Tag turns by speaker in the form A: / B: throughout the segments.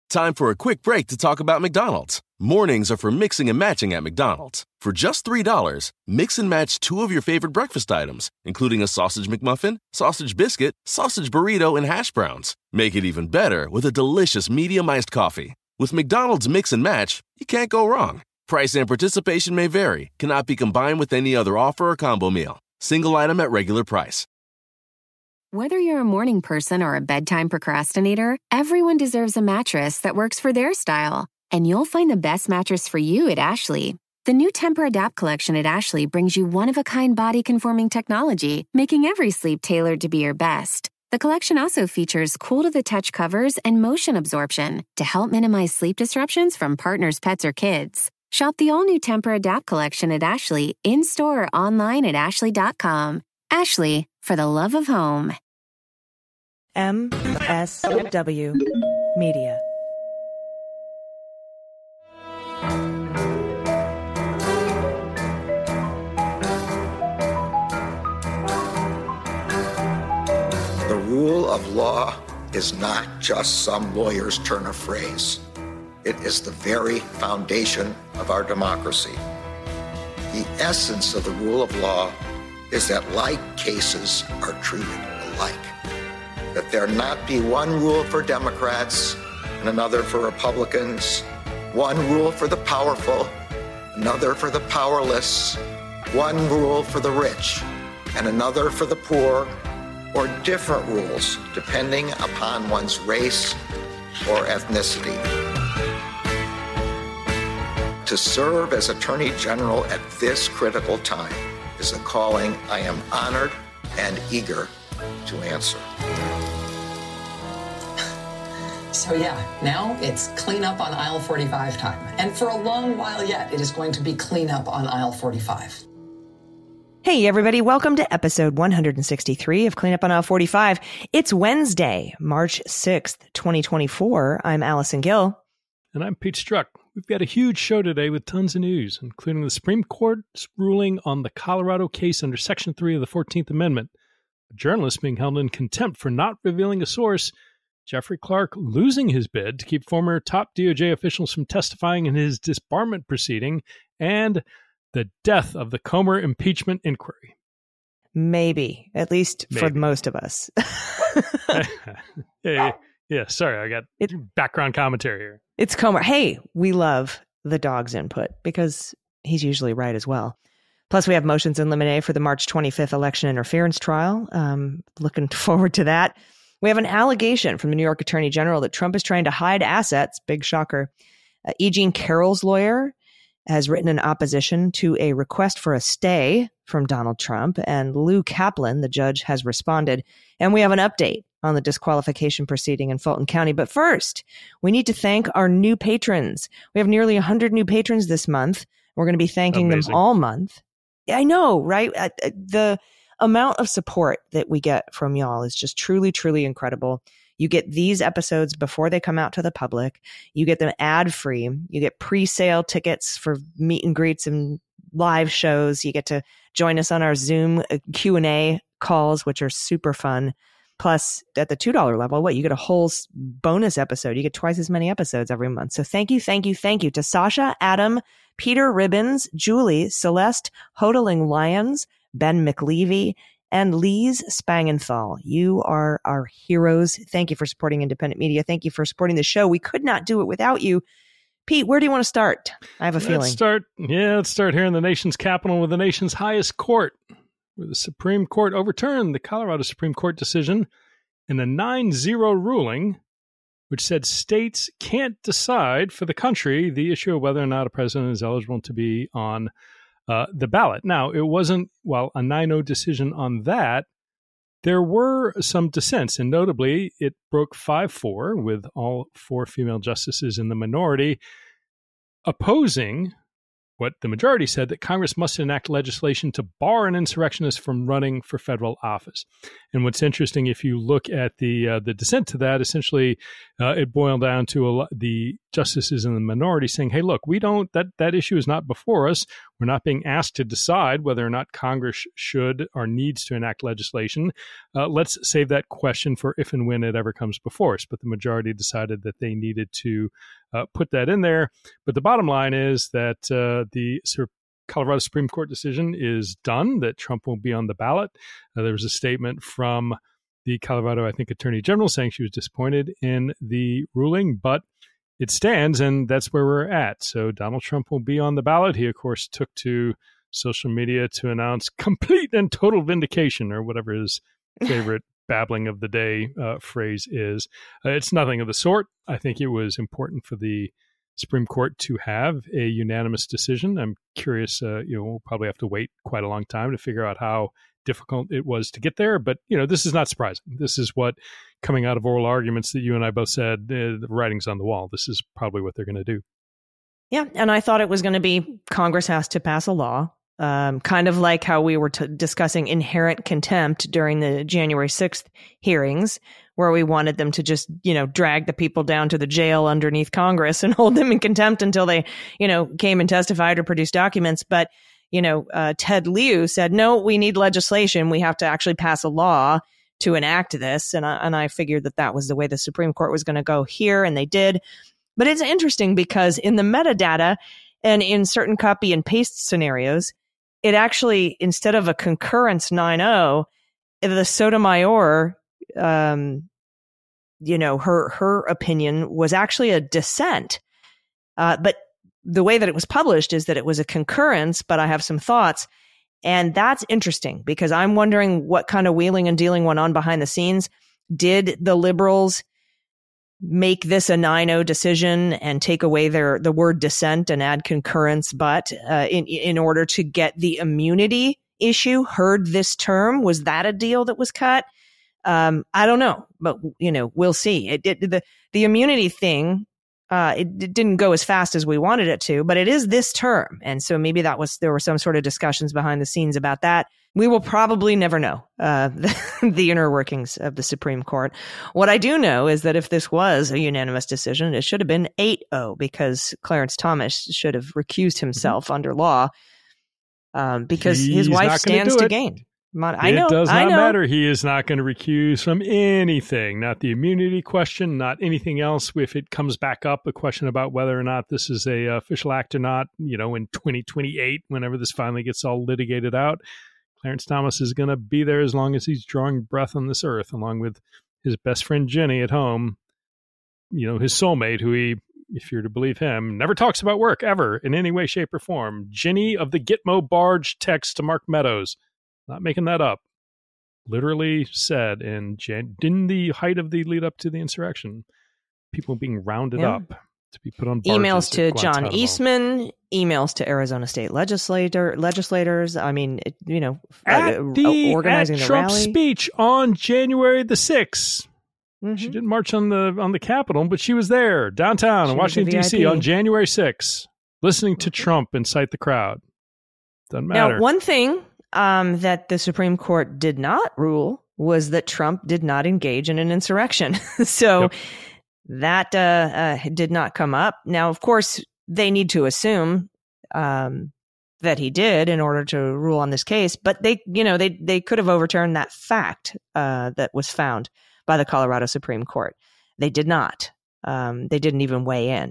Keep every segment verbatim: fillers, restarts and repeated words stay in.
A: Time for a quick break to talk about McDonald's. Mornings are for mixing and matching at McDonald's. For just three dollars, mix and match two of your favorite breakfast items, including a sausage McMuffin, sausage biscuit, sausage burrito, and hash browns. Make it even better with a delicious medium iced coffee. With McDonald's Mix and Match, you can't go wrong. Price and participation may vary, cannot be combined with any other offer or combo meal. Single item at regular price.
B: Whether you're a morning person or a bedtime procrastinator, everyone deserves a mattress that works for their style. And you'll find the best mattress for you at Ashley. The new Tempur-Adapt collection at Ashley brings you one-of-a-kind body-conforming technology, making every sleep tailored to be your best. The collection also features cool-to-the-touch covers and motion absorption to help minimize sleep disruptions from partners, pets, or kids. Shop the all-new Tempur-Adapt collection at Ashley, in-store or online at ashley dot com. Ashley, for the love of home.
C: M S W Media.
D: The rule of law is not just some lawyer's turn of phrase. It is the very foundation of our democracy. The essence of the rule of law is that like cases are treated alike. That there not be one rule for Democrats and another for Republicans, one rule for the powerful, another for the powerless, one rule for the rich and another for the poor, or different rules depending upon one's race or ethnicity. To serve as Attorney General at this critical time is a calling I am honored and eager to answer.
E: So yeah, now it's clean up on aisle forty-five time. And for a long while yet, it is going to be clean up on aisle forty-five.
C: Hey, everybody. Welcome to episode one hundred sixty-three of Clean Up on Aisle forty-five. It's Wednesday, March sixth, twenty twenty-four. I'm Allison Gill.
F: And I'm Pete Strzok. We've got a huge show today with tons of news, including the Supreme Court's ruling on the Colorado case under Section three of the fourteenth Amendment, a journalist being held in contempt for not revealing a source, Jeffrey Clark losing his bid to keep former top D O J officials from testifying in his disbarment proceeding, and the death of the Comer impeachment inquiry.
C: Maybe, at least
F: Maybe.
C: for most of us.
F: yeah, yeah, sorry, I got
C: it,
F: background commentary here.
C: It's Comer. Hey, we love the dog's input because he's usually right as well. Plus, we have motions in limine for the March twenty-fifth election interference trial. Um, looking forward to that. We have an allegation from the New York Attorney General that Trump is trying to hide assets. Big shocker. Uh, E. Jean Carroll's lawyer has written an opposition to a request for a stay from Donald Trump, and Lou Kaplan, the judge, has responded. And we have an update on the disqualification proceeding in Fulton County. But first, we need to thank our new patrons. We have nearly one hundred new patrons this month. We're going to be thanking
F: Amazing.
C: them all month. I know, right? Uh, the amount of support that we get from y'all is just truly, truly incredible. You get these episodes before they come out to the public. You get them ad-free. You get pre-sale tickets for meet and greets and live shows. You get to join us on our Zoom Q and A calls, which are super fun. Plus, at the two dollars level, what, you get a whole bonus episode. You get twice as many episodes every month. So thank you, thank you, thank you to Sasha, Adam, Peter Ribbons, Julie, Celeste, Hodling Lyons, Ben McLevy, and Lise Spangenthal. You are our heroes. Thank you for supporting independent media. Thank you for supporting the show. We could not do it without you. Pete, where do you want to start? I have a
F: let's
C: feeling.
F: Start, yeah, let's start here in the nation's capital with the nation's highest court, where the Supreme Court overturned the Colorado Supreme Court decision in a nine zero ruling, which said states can't decide for the country the issue of whether or not a president is eligible to be on uh, the ballot. Now, it wasn't, well, a nine oh decision on that. There were some dissents, and notably, it broke five four with all four female justices in the minority opposing what the majority said, that Congress must enact legislation to bar an insurrectionist from running for federal office. And what's interesting, if you look at the uh, the dissent to that, essentially uh, it boiled down to a lot, the justices in the minority saying, hey, look, we don't, that, that issue is not before us. We're not being asked to decide whether or not Congress should or needs to enact legislation. Uh, let's save that question for if and when it ever comes before us. But the majority decided that they needed to uh, put that in there. But the bottom line is that uh, the Colorado Supreme Court decision is done, that Trump won't be on the ballot. Uh, there was a statement from the Colorado, I think, Attorney General saying she was disappointed in the ruling, but it stands, and that's where we're at. So Donald Trump will be on the ballot. He, of course, took to social media to announce complete and total vindication, or whatever his favorite babbling of the day uh, phrase is. Uh, it's nothing of the sort. I think it was important for the Supreme Court to have a unanimous decision. I'm curious, uh, you know, we'll probably have to wait quite a long time to figure out how difficult it was to get there. But, you know, this is not surprising. This is what, coming out of oral arguments that you and I both said, uh, the writing's on the wall. This is probably what they're going to do.
C: Yeah. And I thought it was going to be Congress has to pass a law, um, kind of like how we were t- discussing inherent contempt during the January sixth hearings, where we wanted them to just, you know, drag the people down to the jail underneath Congress and hold them in contempt until they, you know, came and testified or produced documents. But, you know, uh, Ted Lieu said, no, we need legislation. We have to actually pass a law to enact this. And I, and I figured that that was the way the Supreme Court was going to go here, and they did. But it's interesting because in the metadata and in certain copy and paste scenarios, it actually, instead of a concurrence nine oh, the Sotomayor, um, you know, her her opinion was actually a dissent. Uh, but the way that it was published is that it was a concurrence, but I have some thoughts. And that's interesting because I'm wondering what kind of wheeling and dealing went on behind the scenes. Did the liberals make this a nine oh decision and take away their the word dissent and add concurrence, but uh, in in order to get the immunity issue heard this term? Was that a deal that was cut? Um, I don't know, but you know, we'll see. It, it the the immunity thing. Uh, it, it didn't go as fast as we wanted it to, but it is this term. And so maybe that was, there were some sort of discussions behind the scenes about that. We will probably never know, uh, the, the inner workings of the Supreme Court. What I do know is that if this was a unanimous decision, it should have been eight oh, because Clarence Thomas should have recused himself mm-hmm. under law, um, because
F: He's
C: his wife stands to gain. I know.
F: It does
C: I
F: not
C: know.
F: matter. He is not going to recuse from anything, not the immunity question, not anything else. If it comes back up, a question about whether or not this is a uh, official act or not, you know, in twenty twenty-eight, whenever this finally gets all litigated out, Clarence Thomas is going to be there as long as he's drawing breath on this earth, along with his best friend Jenny at home, you know, his soulmate, who he, if you're to believe him, never talks about work ever in any way, shape, or form. Jenny of the Gitmo barge text to Mark Meadows. Not making that up. Literally said in, Jan- in the height of the lead up to the insurrection, people being rounded
C: yeah.
F: up to be put on barges.
C: Emails to John
F: Guantanamo.
C: Eastman, emails to Arizona state legislator legislators. I mean, it, you know,
F: at
C: uh,
F: the,
C: organizing
F: at
C: the
F: Trump's
C: rally.
F: speech on January the sixth.
C: Mm-hmm.
F: She didn't march on the on the Capitol, but she was there downtown
C: She
F: in
C: was a
F: Washington, D C
C: V I P.
F: on January sixth, listening to Trump incite the crowd. Doesn't matter.
C: Now, one thing um, that the Supreme Court did not rule was that Trump did not engage in an insurrection. so
F: Yep.
C: that uh, uh, did not come up. Now, of course, they need to assume um, that he did in order to rule on this case. But they, you know, they they could have overturned that fact uh, that was found by the Colorado Supreme Court. They did not. Um, they didn't even weigh in.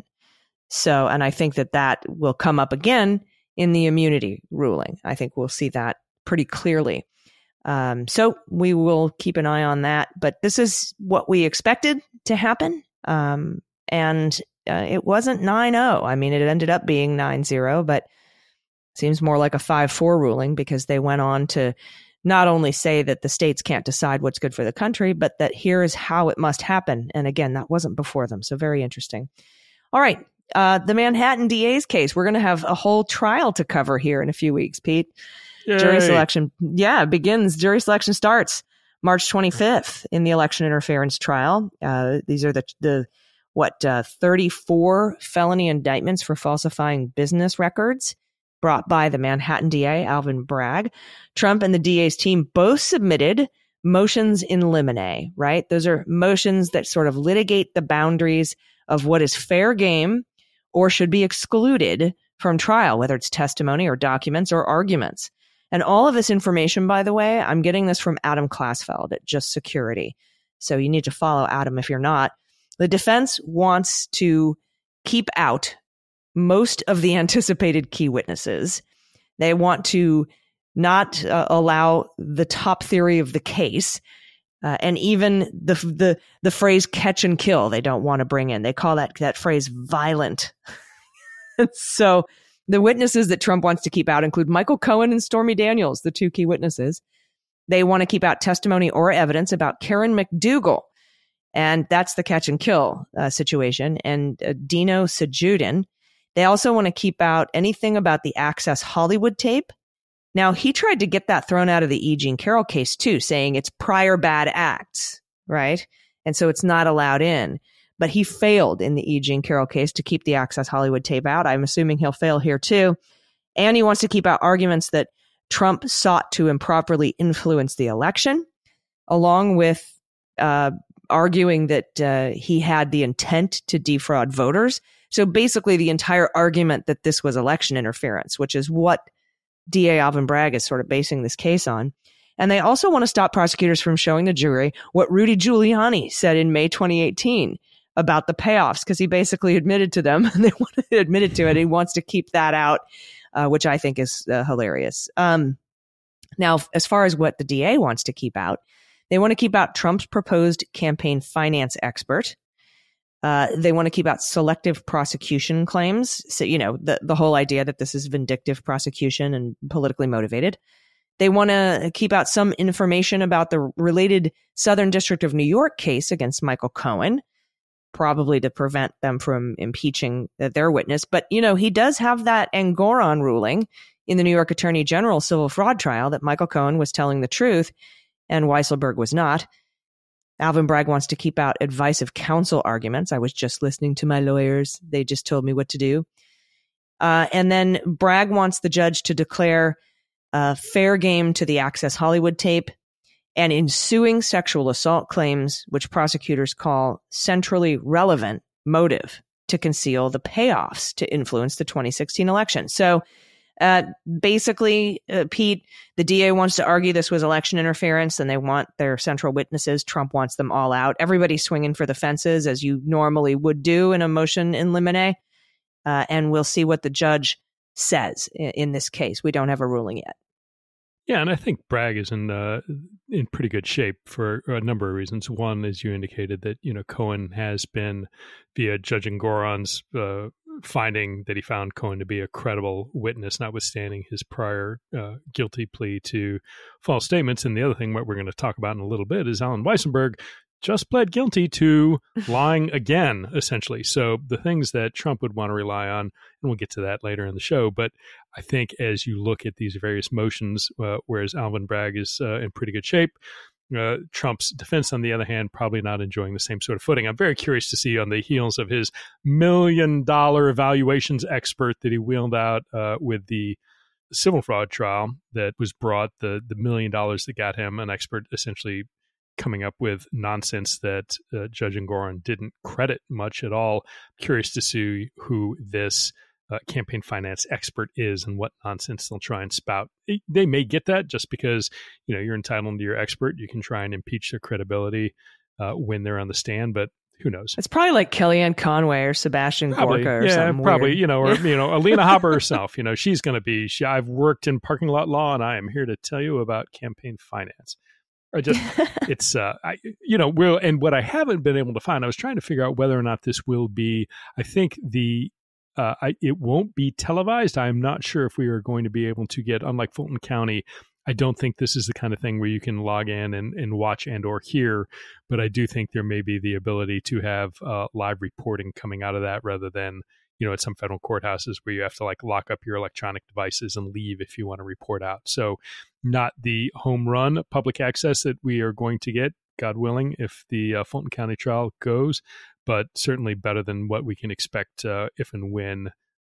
C: So, and I think that that will come up again in the immunity ruling. I think we'll see that pretty clearly. Um, so we will keep an eye on that. But this is what we expected to happen. Um, and uh, it wasn't nine oh. I mean, it ended up being nine zero, but seems more like a five four ruling because they went on to not only say that the states can't decide what's good for the country, but that here is how it must happen. And again, that wasn't before them. So very interesting. All right. Uh, the Manhattan D A's case. We're going to have a whole trial to cover here in a few weeks, Pete.
F: Yay.
C: Jury selection. Yeah, begins. Jury selection starts March twenty-fifth in the election interference trial. Uh, these are the, the what, uh, thirty-four felony indictments for falsifying business records brought by the Manhattan D A, Alvin Bragg. Trump and the D A's team both submitted motions in limine, right? Those are motions that sort of litigate the boundaries of what is fair game or should be excluded from trial, whether it's testimony or documents or arguments. And all of this information, by the way, I'm getting this from Adam Klasfeld at Just Security. So you need to follow Adam if you're not. The defense wants to keep out most of the anticipated key witnesses. They want to not uh, allow the top theory of the case, uh, and even the the the phrase "catch and kill." They don't want to bring in. They call that that phrase violent. So the witnesses that Trump wants to keep out include Michael Cohen and Stormy Daniels, the two key witnesses. They want to keep out testimony or evidence about Karen McDougal, and that's the catch and kill uh, situation, and uh, Dino Sajudin. They also want to keep out anything about the Access Hollywood tape. Now, he tried to get that thrown out of the E. Jean Carroll case, too, saying it's prior bad acts, right? And so it's not allowed in. But he failed in the E. Jean Carroll case to keep the Access Hollywood tape out. I'm assuming he'll fail here, too. And he wants to keep out arguments that Trump sought to improperly influence the election, along with uh, arguing that uh, he had the intent to defraud voters. So basically the entire argument that this was election interference, which is what D A Alvin Bragg is sort of basing this case on. And they also want to stop prosecutors from showing the jury what Rudy Giuliani said in May twenty eighteen about the payoffs, because he basically admitted to them and they admitted to it. He wants to keep that out, uh, which I think is uh, hilarious. Um, now, as far as what the D A wants to keep out, they want to keep out Trump's proposed campaign finance expert. Uh, they want to keep out selective prosecution claims. So, you know, the, the whole idea that this is vindictive prosecution and politically motivated. They want to keep out some information about the related Southern District of New York case against Michael Cohen, probably to prevent them from impeaching their witness. But, you know, he does have that Engoron ruling in the New York Attorney General civil fraud trial that Michael Cohen was telling the truth and Weisselberg was not. Alvin Bragg wants to keep out advice of counsel arguments. I was just listening to my lawyers. They just told me what to do. Uh, and then Bragg wants the judge to declare uh, fair game to the Access Hollywood tape and ensuing sexual assault claims, which prosecutors call centrally relevant motive to conceal the payoffs to influence the twenty sixteen election. So Uh, basically, uh, Pete, the D A wants to argue this was election interference and they want their central witnesses. Trump wants them all out. Everybody's swinging for the fences, as you normally would do in a motion in limine. Uh, and we'll see what the judge says in, in this case. We don't have a ruling yet.
F: Yeah, and I think Bragg is in uh, in pretty good shape for a number of reasons. One, as you indicated, that you know Cohen has been, via Judge Engoron's uh, finding that he found Cohen to be a credible witness, notwithstanding his prior uh, guilty plea to false statements. And the other thing, what we're going to talk about in a little bit, is Alan Weissenberg just pled guilty to lying again, essentially. So the things that Trump would want to rely on, and we'll get to that later in the show, but I think as you look at these various motions, uh, whereas Alvin Bragg is uh, in pretty good shape, Uh, Trump's defense, on the other hand, probably not enjoying the same sort of footing. I'm very curious to see on the heels of his million dollar evaluations expert that he wheeled out uh, with the civil fraud trial that was brought, the, the million dollars that got him an expert essentially coming up with nonsense that uh, Judge Engoron didn't credit much at all. Curious to see who this Uh, campaign finance expert is and what nonsense they'll try and spout. They may get that just because, you know, you're entitled to your expert. You can try and impeach their credibility uh, when they're on the stand, but who knows?
C: It's probably like Kellyanne Conway or Sebastian
F: probably,
C: Gorka or
F: yeah,
C: something
F: probably,
C: weird.
F: you know, or, you know, Alina Habba herself, you know, she's going to be, she, I've worked in parking lot law and I am here to tell you about campaign finance. I just, it's, uh, I, you know, will, and what I haven't been able to find, I was trying to figure out whether or not this will be, I think the, Uh, I, it won't be televised. I'm not sure if we are going to be able to get, unlike Fulton County, I don't think this is the kind of thing where you can log in and, and watch and or hear, but I do think there may be the ability to have uh, live reporting coming out of that rather than, you know, at some federal courthouses where you have to like lock up your electronic devices and leave if you want to report out. So not the home run public access that we are going to get, God willing, if the uh, Fulton County trial goes, but certainly better than what we can expect uh, if and when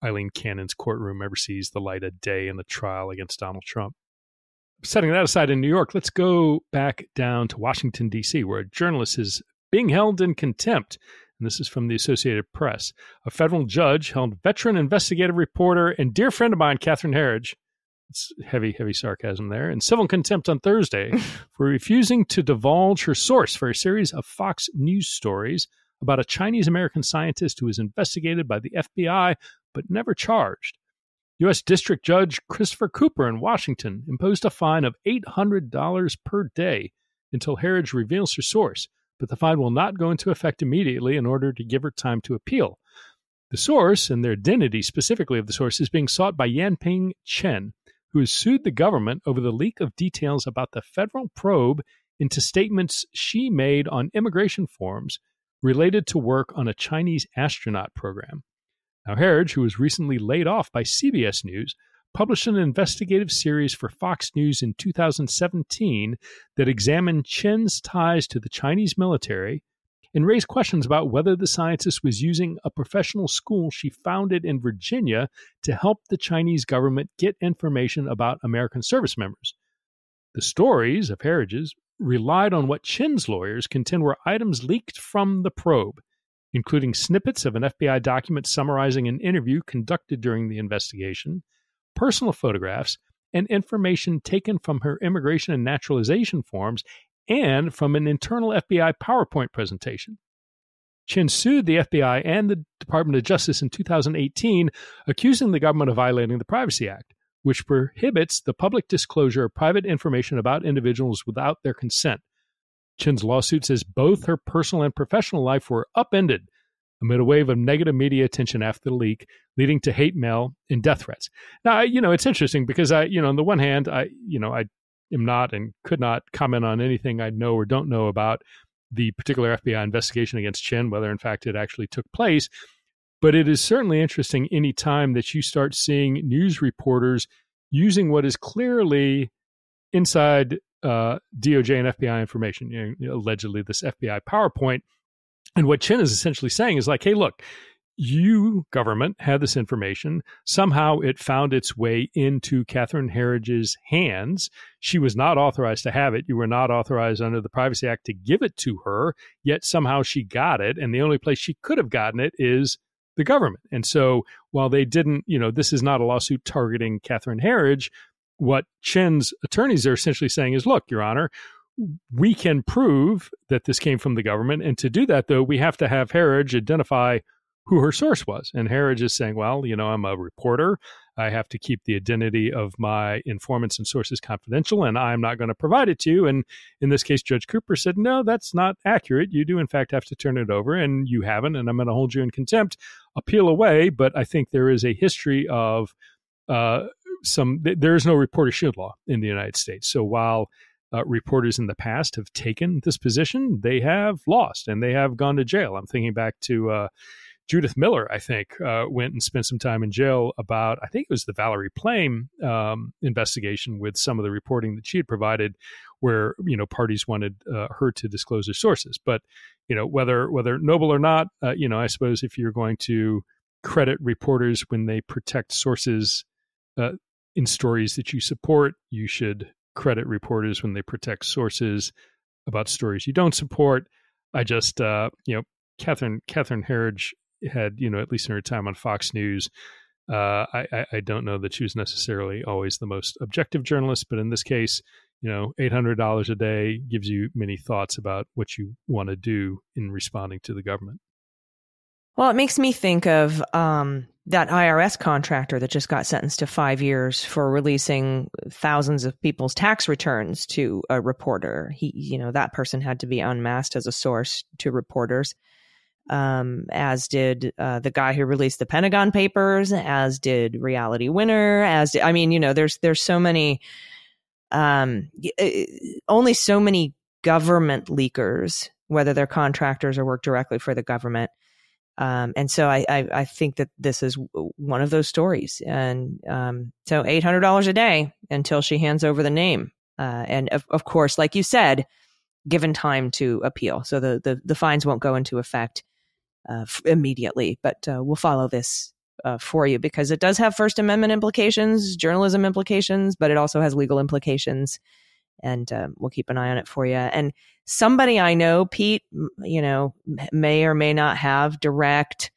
F: Eileen Cannon's courtroom ever sees the light of day in the trial against Donald Trump. Setting that aside in New York, let's go back down to Washington, D C, where a journalist is being held in contempt. And this is from the Associated Press. A federal judge held veteran investigative reporter and dear friend of mine, Catherine Herridge, it's heavy, heavy sarcasm there, in civil contempt on Thursday for refusing to divulge her source for a series of Fox News stories about a Chinese-American scientist who was investigated by the F B I but never charged. U S District Judge Christopher Cooper in Washington imposed a fine of eight hundred dollars per day until Herridge reveals her source, but the fine will not go into effect immediately in order to give her time to appeal. The source, and the identity specifically of the source, is being sought by Yanping Chen, who has sued the government over the leak of details about the federal probe into statements she made on immigration forms related to work on a Chinese astronaut program. Now, Herridge, who was recently laid off by C B S News, published an investigative series for Fox News in two thousand seventeen that examined Chen's ties to the Chinese military and raised questions about whether the scientist was using a professional school she founded in Virginia to help the Chinese government get information about American service members. The stories of Herridge's relied on what Chen's lawyers contend were items leaked from the probe, including snippets of an F B I document summarizing an interview conducted during the investigation, personal photographs, and information taken from her immigration and naturalization forms and from an internal F B I PowerPoint presentation. Chen sued the F B I and the Department of Justice in two thousand eighteen, accusing the government of violating the Privacy Act, which prohibits the public disclosure of private information about individuals without their consent. Chen's lawsuit says both her personal and professional life were upended amid a wave of negative media attention after the leak, leading to hate mail and death threats. Now, you know, it's interesting because I, you know, on the one hand, I, you know, I am not and could not comment on anything I know or don't know about the particular F B I investigation against Chen, whether in fact it actually took place. But it is certainly interesting any time that you start seeing news reporters using what is clearly inside uh, D O J and F B I information, you know, allegedly this F B I PowerPoint. And what Chen is essentially saying is like, hey, look, you, government, had this information. Somehow it found its way into Catherine Herridge's hands. She was not authorized to have it. You were not authorized under the Privacy Act to give it to her, yet somehow she got it. And the only place she could have gotten it is the government. And so while they didn't, you know, this is not a lawsuit targeting Catherine Herridge, what Chen's attorneys are essentially saying is, look, Your Honor, we can prove that this came from the government. And to do that, though, we have to have Herridge identify who her source was. And Herridge is saying, well, you know, I'm a reporter. I have to keep the identity of my informants and sources confidential, and I'm not going to provide it to you. And in this case, Judge Cooper said, no, that's not accurate. You do, in fact, have to turn it over, and you haven't, and I'm going to hold you in contempt. Appeal away, but I think there is a history of uh, some, th- there is no reportership law in the United States. So while uh, reporters in the past have taken this position, they have lost, and they have gone to jail. I'm thinking back to uh, Judith Miller, I think, uh, went and spent some time in jail about, I think it was the Valerie Plame um, investigation with some of the reporting that she had provided where, you know, parties wanted uh, her to disclose her sources. But, you know, whether whether noble or not, uh, you know, I suppose if you're going to credit reporters when they protect sources uh, in stories that you support, you should credit reporters when they protect sources about stories you don't support. I just, uh, you know, Catherine Catherine Herridge had, you know, at least in her time on Fox News, uh, I, I don't know that she was necessarily always the most objective journalist, but in this case, you know, eight hundred dollars a day gives you many thoughts about what you want to do in responding to the government.
C: Well, it makes me think of um, that I R S contractor that just got sentenced to five years for releasing thousands of people's tax returns to a reporter. He, you know, that person had to be unmasked as a source to reporters. Um, as did uh, the guy who released the Pentagon Papers, as did Reality Winner, as did, I mean, you know, there's there's so many, um, only so many government leakers, whether they're contractors or work directly for the government. Um, and so I, I, I think that this is one of those stories. And um, so eight hundred dollars a day until she hands over the name. Uh, and of, of course, like you said, given time to appeal. So the, the, the fines won't go into effect Uh, f- immediately, but uh, we'll follow this uh, for you, because it does have First Amendment implications, journalism implications, but it also has legal implications. And uh, we'll keep an eye on it for you. And somebody I know, Pete, you know, may or may not have direct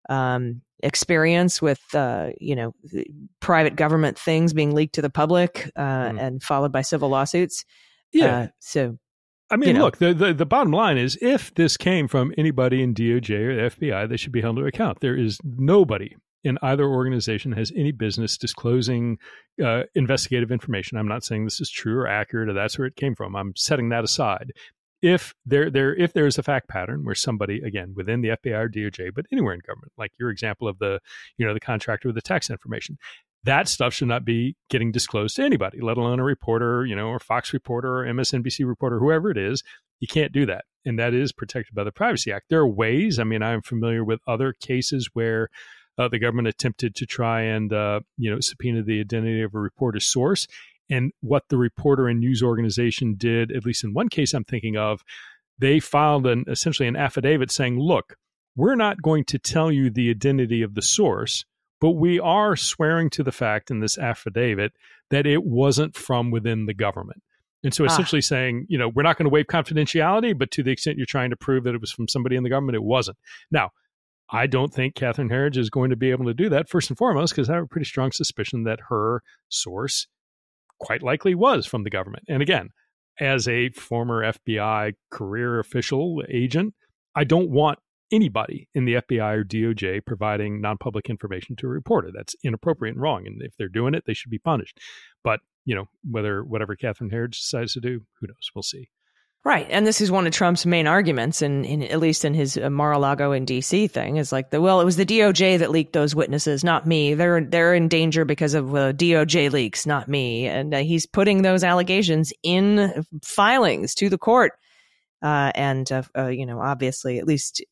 C: um, experience with, uh, you know, private government things being leaked to the public uh, mm. and followed by civil lawsuits.
F: Yeah.
C: Uh, so,
F: I mean,
C: you know.
F: look, the, the the bottom line is if this came from anybody in D O J or the F B I, they should be held to account. There is nobody in either organization has any business disclosing uh, investigative information. I'm not saying this is true or accurate or that's where it came from. I'm setting that aside. If there there if there is a fact pattern where somebody, again, within the F B I or D O J, but anywhere in government, like your example of the, you know, the contractor with the tax information, that stuff should not be getting disclosed to anybody, let alone a reporter, you know, or Fox reporter or M S N B C reporter, whoever it is. You can't do that. And that is protected by the Privacy Act. There are ways. I mean, I'm familiar with other cases where uh, the government attempted to try and, uh, you know, subpoena the identity of a reporter's source. And what the reporter and news organization did, at least in one case I'm thinking of, they filed an essentially an affidavit saying, look, we're not going to tell you the identity of the source, but we are swearing to the fact in this affidavit that it wasn't from within the government. And so essentially ah. saying, you know, we're not going to waive confidentiality, but to the extent you're trying to prove that it was from somebody in the government, it wasn't. Now, I don't think Catherine Herridge is going to be able to do that, first and foremost, because I have a pretty strong suspicion that her source quite likely was from the government. And again, as a former F B I career official agent, I don't want anybody in the F B I or D O J providing non-public information to a reporter. That's inappropriate and wrong. And if they're doing it, they should be punished. But, you know, whether whatever Catherine Herridge decides to do, who knows? We'll see.
C: Right. And this is one of Trump's main arguments, in, in at least in his uh, Mar-a-Lago and D C thing, is like, the, well, it was the D O J that leaked those witnesses, not me. They're they're in danger because of uh, D O J leaks, not me. And uh, he's putting those allegations in filings to the court. Uh, and, uh, uh, you know, obviously, at least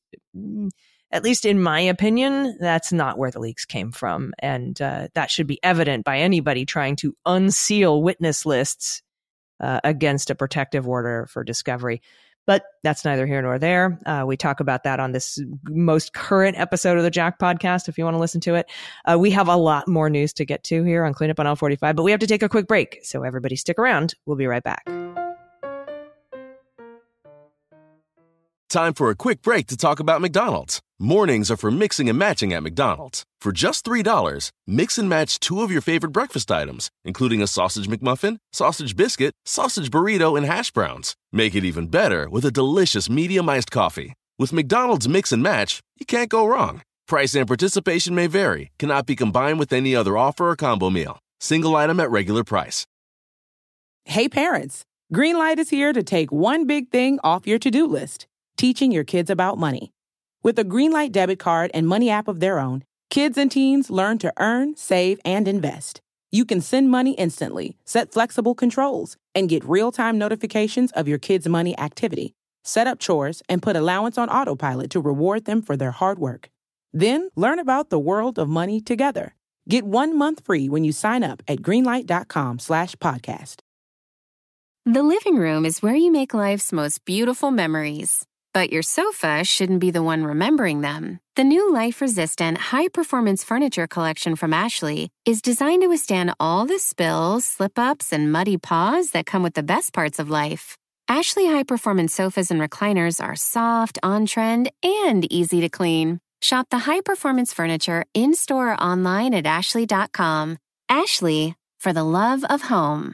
C: at least in my opinion, that's not where the leaks came from. And uh, that should be evident by anybody trying to unseal witness lists Uh, against a protective order for discovery. But that's neither here nor there. Uh, we talk about that on this most current episode of the Jack podcast, if you want to listen to it. Uh, we have a lot more news to get to here on Cleanup on Aisle forty-five, but we have to take a quick break. So everybody stick around. We'll be right back.
A: Time for a quick break to talk about McDonald's. Mornings are for mixing and matching at McDonald's. For just three dollars, mix and match two of your favorite breakfast items, including a sausage McMuffin, sausage biscuit, sausage burrito, and hash browns. Make it even better with a delicious medium iced coffee. With McDonald's Mix and Match, you can't go wrong. Price and participation may vary, cannot be combined with any other offer or combo meal. Single item at regular price.
G: Hey parents, Greenlight is here to take one big thing off your to-do list. Teaching your kids about money. With a Greenlight debit card and money app of their own, kids and teens learn to earn, save, and invest. You can send money instantly, set flexible controls, and get real-time notifications of your kids' money activity. Set up chores and put allowance on autopilot to reward them for their hard work. Then learn about the world of money together. Get one month free when you sign up at greenlight.com slash podcast.
B: The living room is where you make life's most beautiful memories. But your sofa shouldn't be the one remembering them. The new life-resistant, high-performance furniture collection from Ashley is designed to withstand all the spills, slip-ups, and muddy paws that come with the best parts of life. Ashley high-performance sofas and recliners are soft, on-trend, and easy to clean. Shop the high-performance furniture in-store or online at ashley dot com. Ashley, for the love of home.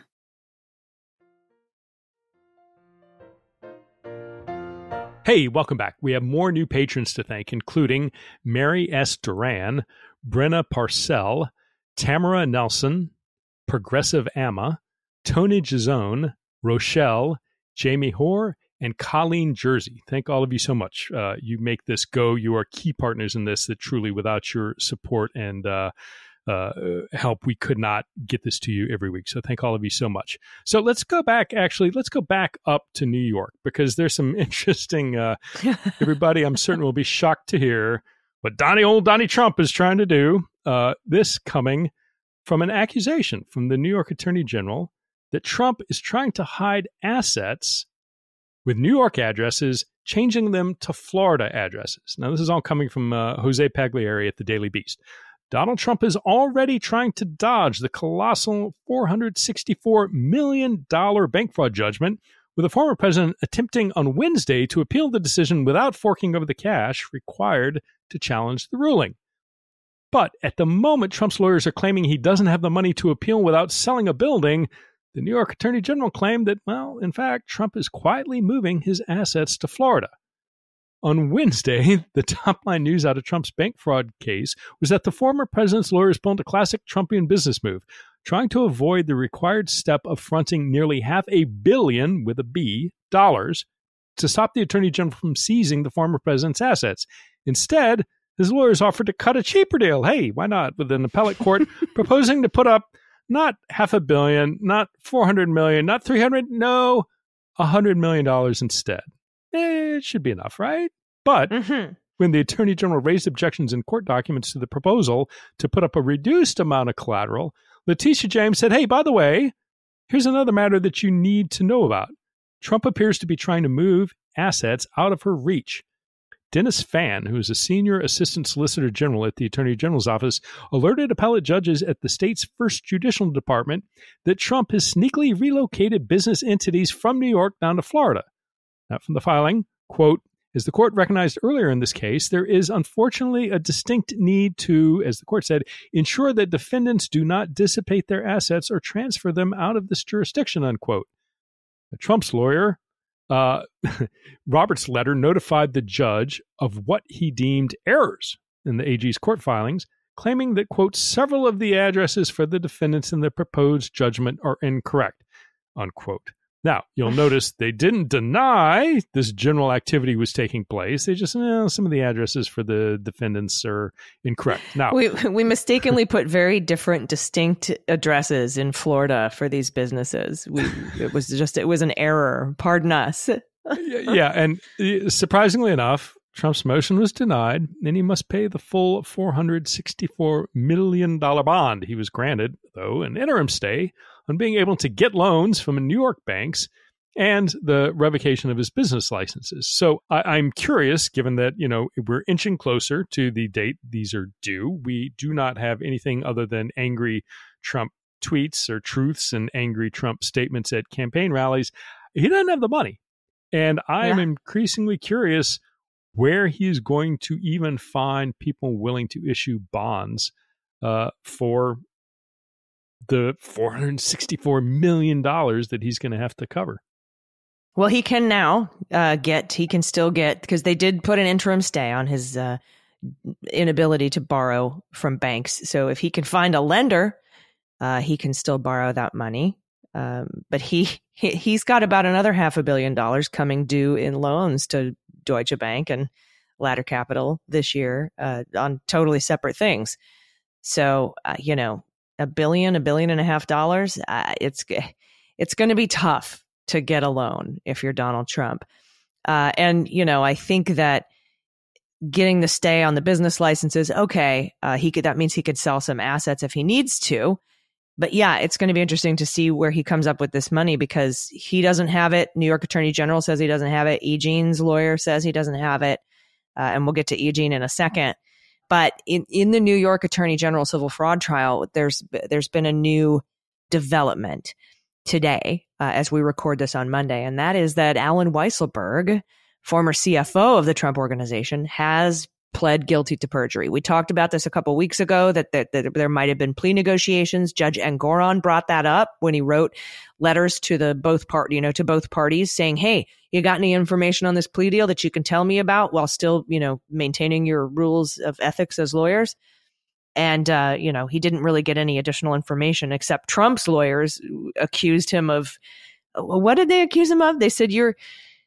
F: Hey, welcome back. We have more new patrons to thank, including Mary S. Duran, Brenna Parcell, Tamara Nelson, Progressive Amma, Tony Gizone, Rochelle, Jamie Hoare, and Colleen Jersey. Thank all of you so much. Uh, you make this go. You are key partners in this that truly, without your support and uh, uh, help, we could not get this to you every week. So thank all of you so much. So let's go back, actually, let's go back up to New York, because there's some interesting, uh, everybody I'm certain will be shocked to hear what Donnie, old Donnie Trump is trying to do. Uh, this coming from an accusation from the New York Attorney General that Trump is trying to hide assets with New York addresses, changing them to Florida addresses. Now, this is all coming from uh, Jose Pagliari at the Daily Beast. Donald Trump is already trying to dodge the colossal four hundred sixty-four million dollars bank fraud judgment, with the former president attempting on Wednesday to appeal the decision without forking over the cash required to challenge the ruling. But at the moment Trump's lawyers are claiming he doesn't have the money to appeal without selling a building, the New York Attorney General claimed that, well, in fact, Trump is quietly moving his assets to Florida. On Wednesday, the top-line news out of Trump's bank fraud case was that the former president's lawyers pulled a classic Trumpian business move, trying to avoid the required step of fronting nearly half a billion, with a B, dollars, to stop the Attorney General from seizing the former president's assets. Instead, his lawyers offered to cut a cheaper deal. Hey, why not? With an appellate court proposing to put up not half a billion, not four hundred million, not three hundred, no, one hundred million dollars instead. Eh, it should be enough, right? But mm-hmm. when the Attorney General raised objections in court documents to the proposal to put up a reduced amount of collateral, Letitia James said, hey, by the way, here's another matter that you need to know about. Trump appears to be trying to move assets out of her reach. Dennis Fan, who is a senior assistant solicitor general at the Attorney General's office, alerted appellate judges at the state's first judicial department that Trump has sneakily relocated business entities from New York down to Florida. Now, from the filing, quote, as the court recognized earlier in this case, there is unfortunately a distinct need to, as the court said, ensure that defendants do not dissipate their assets or transfer them out of this jurisdiction, unquote. Trump's lawyer, uh, Robert's letter, notified the judge of what he deemed errors in the A G's court filings, claiming that, quote, several of the addresses for the defendants in the proposed judgment are incorrect, unquote. Now, you'll notice they didn't deny this general activity was taking place. They just, eh, some of the addresses for the defendants are incorrect. Now,
C: we we mistakenly put very different, distinct addresses in Florida for these businesses. We it was just it was an error. Pardon us.
F: Yeah, and surprisingly enough, Trump's motion was denied, and he must pay the full four hundred sixty-four million dollars bond. He was granted, though, an interim stay on being able to get loans from New York banks and the revocation of his business licenses. So I, I'm curious, given that, you know, we're inching closer to the date these are due. We do not have anything other than angry Trump tweets or truths and angry Trump statements at campaign rallies. He doesn't have the money. And I am yeah. increasingly curious where he is going to even find people willing to issue bonds uh, for the four hundred sixty-four million dollars that he's going to have to cover.
C: Well, he can now uh, get, he can still get, because they did put an interim stay on his uh, inability to borrow from banks. So if he can find a lender, uh, he can still borrow that money. Um, but he, he, he's got about another half a billion dollars coming due in loans to Deutsche Bank and Ladder Capital this year uh, on totally separate things. So, uh, you know, a billion, a billion and a half dollars, uh, it's it's going to be tough to get a loan if you're Donald Trump. Uh, and, you know, I think that getting the stay on the business licenses, okay, uh, he could, that means he could sell some assets if he needs to. But yeah, it's going to be interesting to see where he comes up with this money, because he doesn't have it. New York Attorney General says he doesn't have it. E. Jean's lawyer says he doesn't have it. Uh, and we'll get to E. Jean in a second. But in, in the New York Attorney General civil fraud trial, there's there's been a new development today uh, as we record this on Monday. And that is that Alan Weisselberg, former C F O of the Trump Organization, has pled guilty to perjury. We talked about this a couple of weeks ago, that, that, that there might have been plea negotiations. Judge Engoron brought that up when he wrote letters to the both part, you know, to both parties saying, hey, you got any information on this plea deal that you can tell me about while still, you know, maintaining your rules of ethics as lawyers? And, uh, you know, he didn't really get any additional information, except Trump's lawyers accused him of, what did they accuse him of? They said, you're,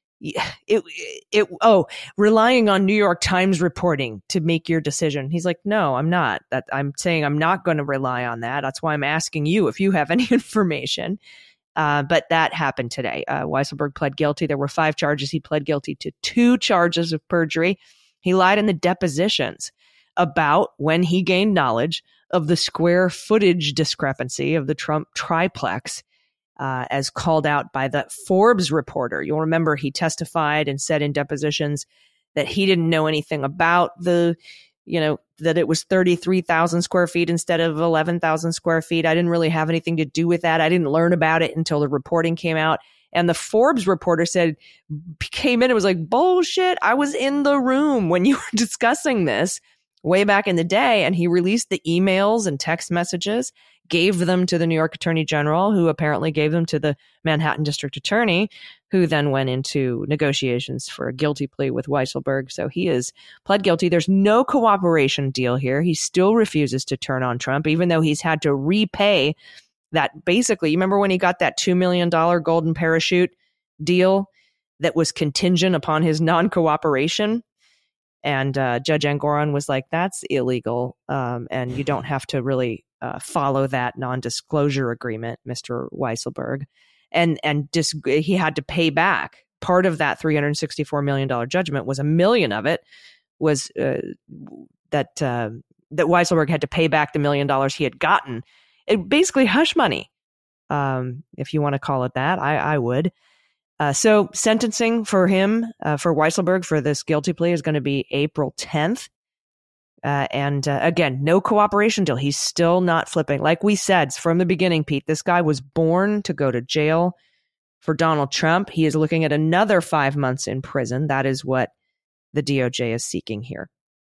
C: It, it, oh, relying on New York Times reporting to make your decision. He's like, no, I'm not. That I'm saying I'm not going to rely on that. That's why I'm asking you if you have any information. Uh, but that happened today. Uh, Weisselberg pled guilty. There were five charges. He pled guilty to two charges of perjury. He lied in the depositions about when he gained knowledge of the square footage discrepancy of the Trump triplex. Uh, as called out by the Forbes reporter. You'll remember he testified and said in depositions that he didn't know anything about the, you know, that it was thirty-three thousand square feet instead of eleven thousand square feet. I didn't really have anything to do with that. I didn't learn about it until the reporting came out. And the Forbes reporter said, came in and was like, bullshit. I was in the room when you were discussing this way back in the day. And he released the emails and text messages, gave them to the New York Attorney General, who apparently gave them to the Manhattan District Attorney, who then went into negotiations for a guilty plea with Weisselberg. So he is pled guilty. There's no cooperation deal here. He still refuses to turn on Trump, even though he's had to repay that. Basically, you remember when he got that two million dollars golden parachute deal that was contingent upon his non-cooperation? And uh, Judge Engoron was like, that's illegal. Um, and you don't have to really uh, follow that non-disclosure agreement, Mister Weisselberg. And and dis- he had to pay back. Part of that three hundred sixty-four million dollars judgment was a million of it was uh, that uh, that Weisselberg had to pay back the million dollars he had gotten. It basically hush money, um, if you want to call it that. I, I would. Uh, so sentencing for him, uh, for Weisselberg, for this guilty plea is going to be April tenth. Uh, and uh, again, no cooperation deal. He's still not flipping. Like we said from the beginning, Pete, this guy was born to go to jail for Donald Trump. He is looking at another five months in prison. That is what the D O J is seeking here.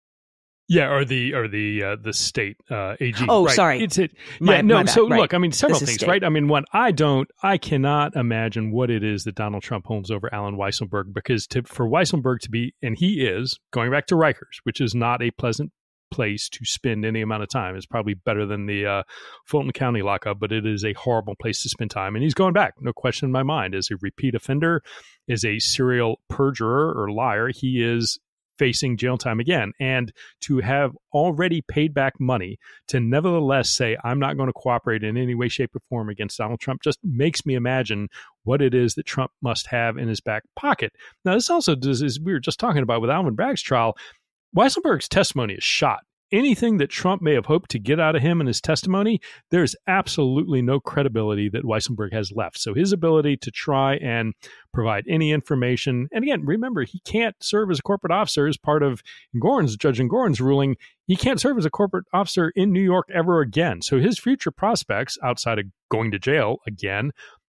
F: Yeah, or the or the uh, the state uh, A G.
C: Oh,
F: right.
C: sorry.
F: It's it.
C: My,
F: yeah, no.
C: my bad.
F: So
C: right.
F: look, I mean, several
C: This is
F: things,
C: state.
F: right? I mean, one, I don't, I cannot imagine what it is that Donald Trump holds over Alan Weisselberg, because to, for Weisselberg to be, and he is going back to Rikers, which is not a pleasant place to spend any amount of time. It's probably better than the uh, Fulton County lockup, but it is a horrible place to spend time. And he's going back, no question in my mind. As a repeat offender, as a serial perjurer or liar, he is facing jail time again. And to have already paid back money to nevertheless say, I'm not going to cooperate in any way, shape, or form against Donald Trump just makes me imagine what it is that Trump must have in his back pocket. Now, this also does, as we were just talking about with Alvin Bragg's trial, Weisselberg's testimony is shot. Anything that Trump may have hoped to get out of him in his testimony, there's absolutely no credibility that Weisselberg has left. So his ability to try and provide any information, and again, remember, he can't serve as a corporate officer as part of Engoron's, Judge Engoron's ruling. He can't serve as a corporate officer in New York ever again. So his future prospects, outside of going to jail again,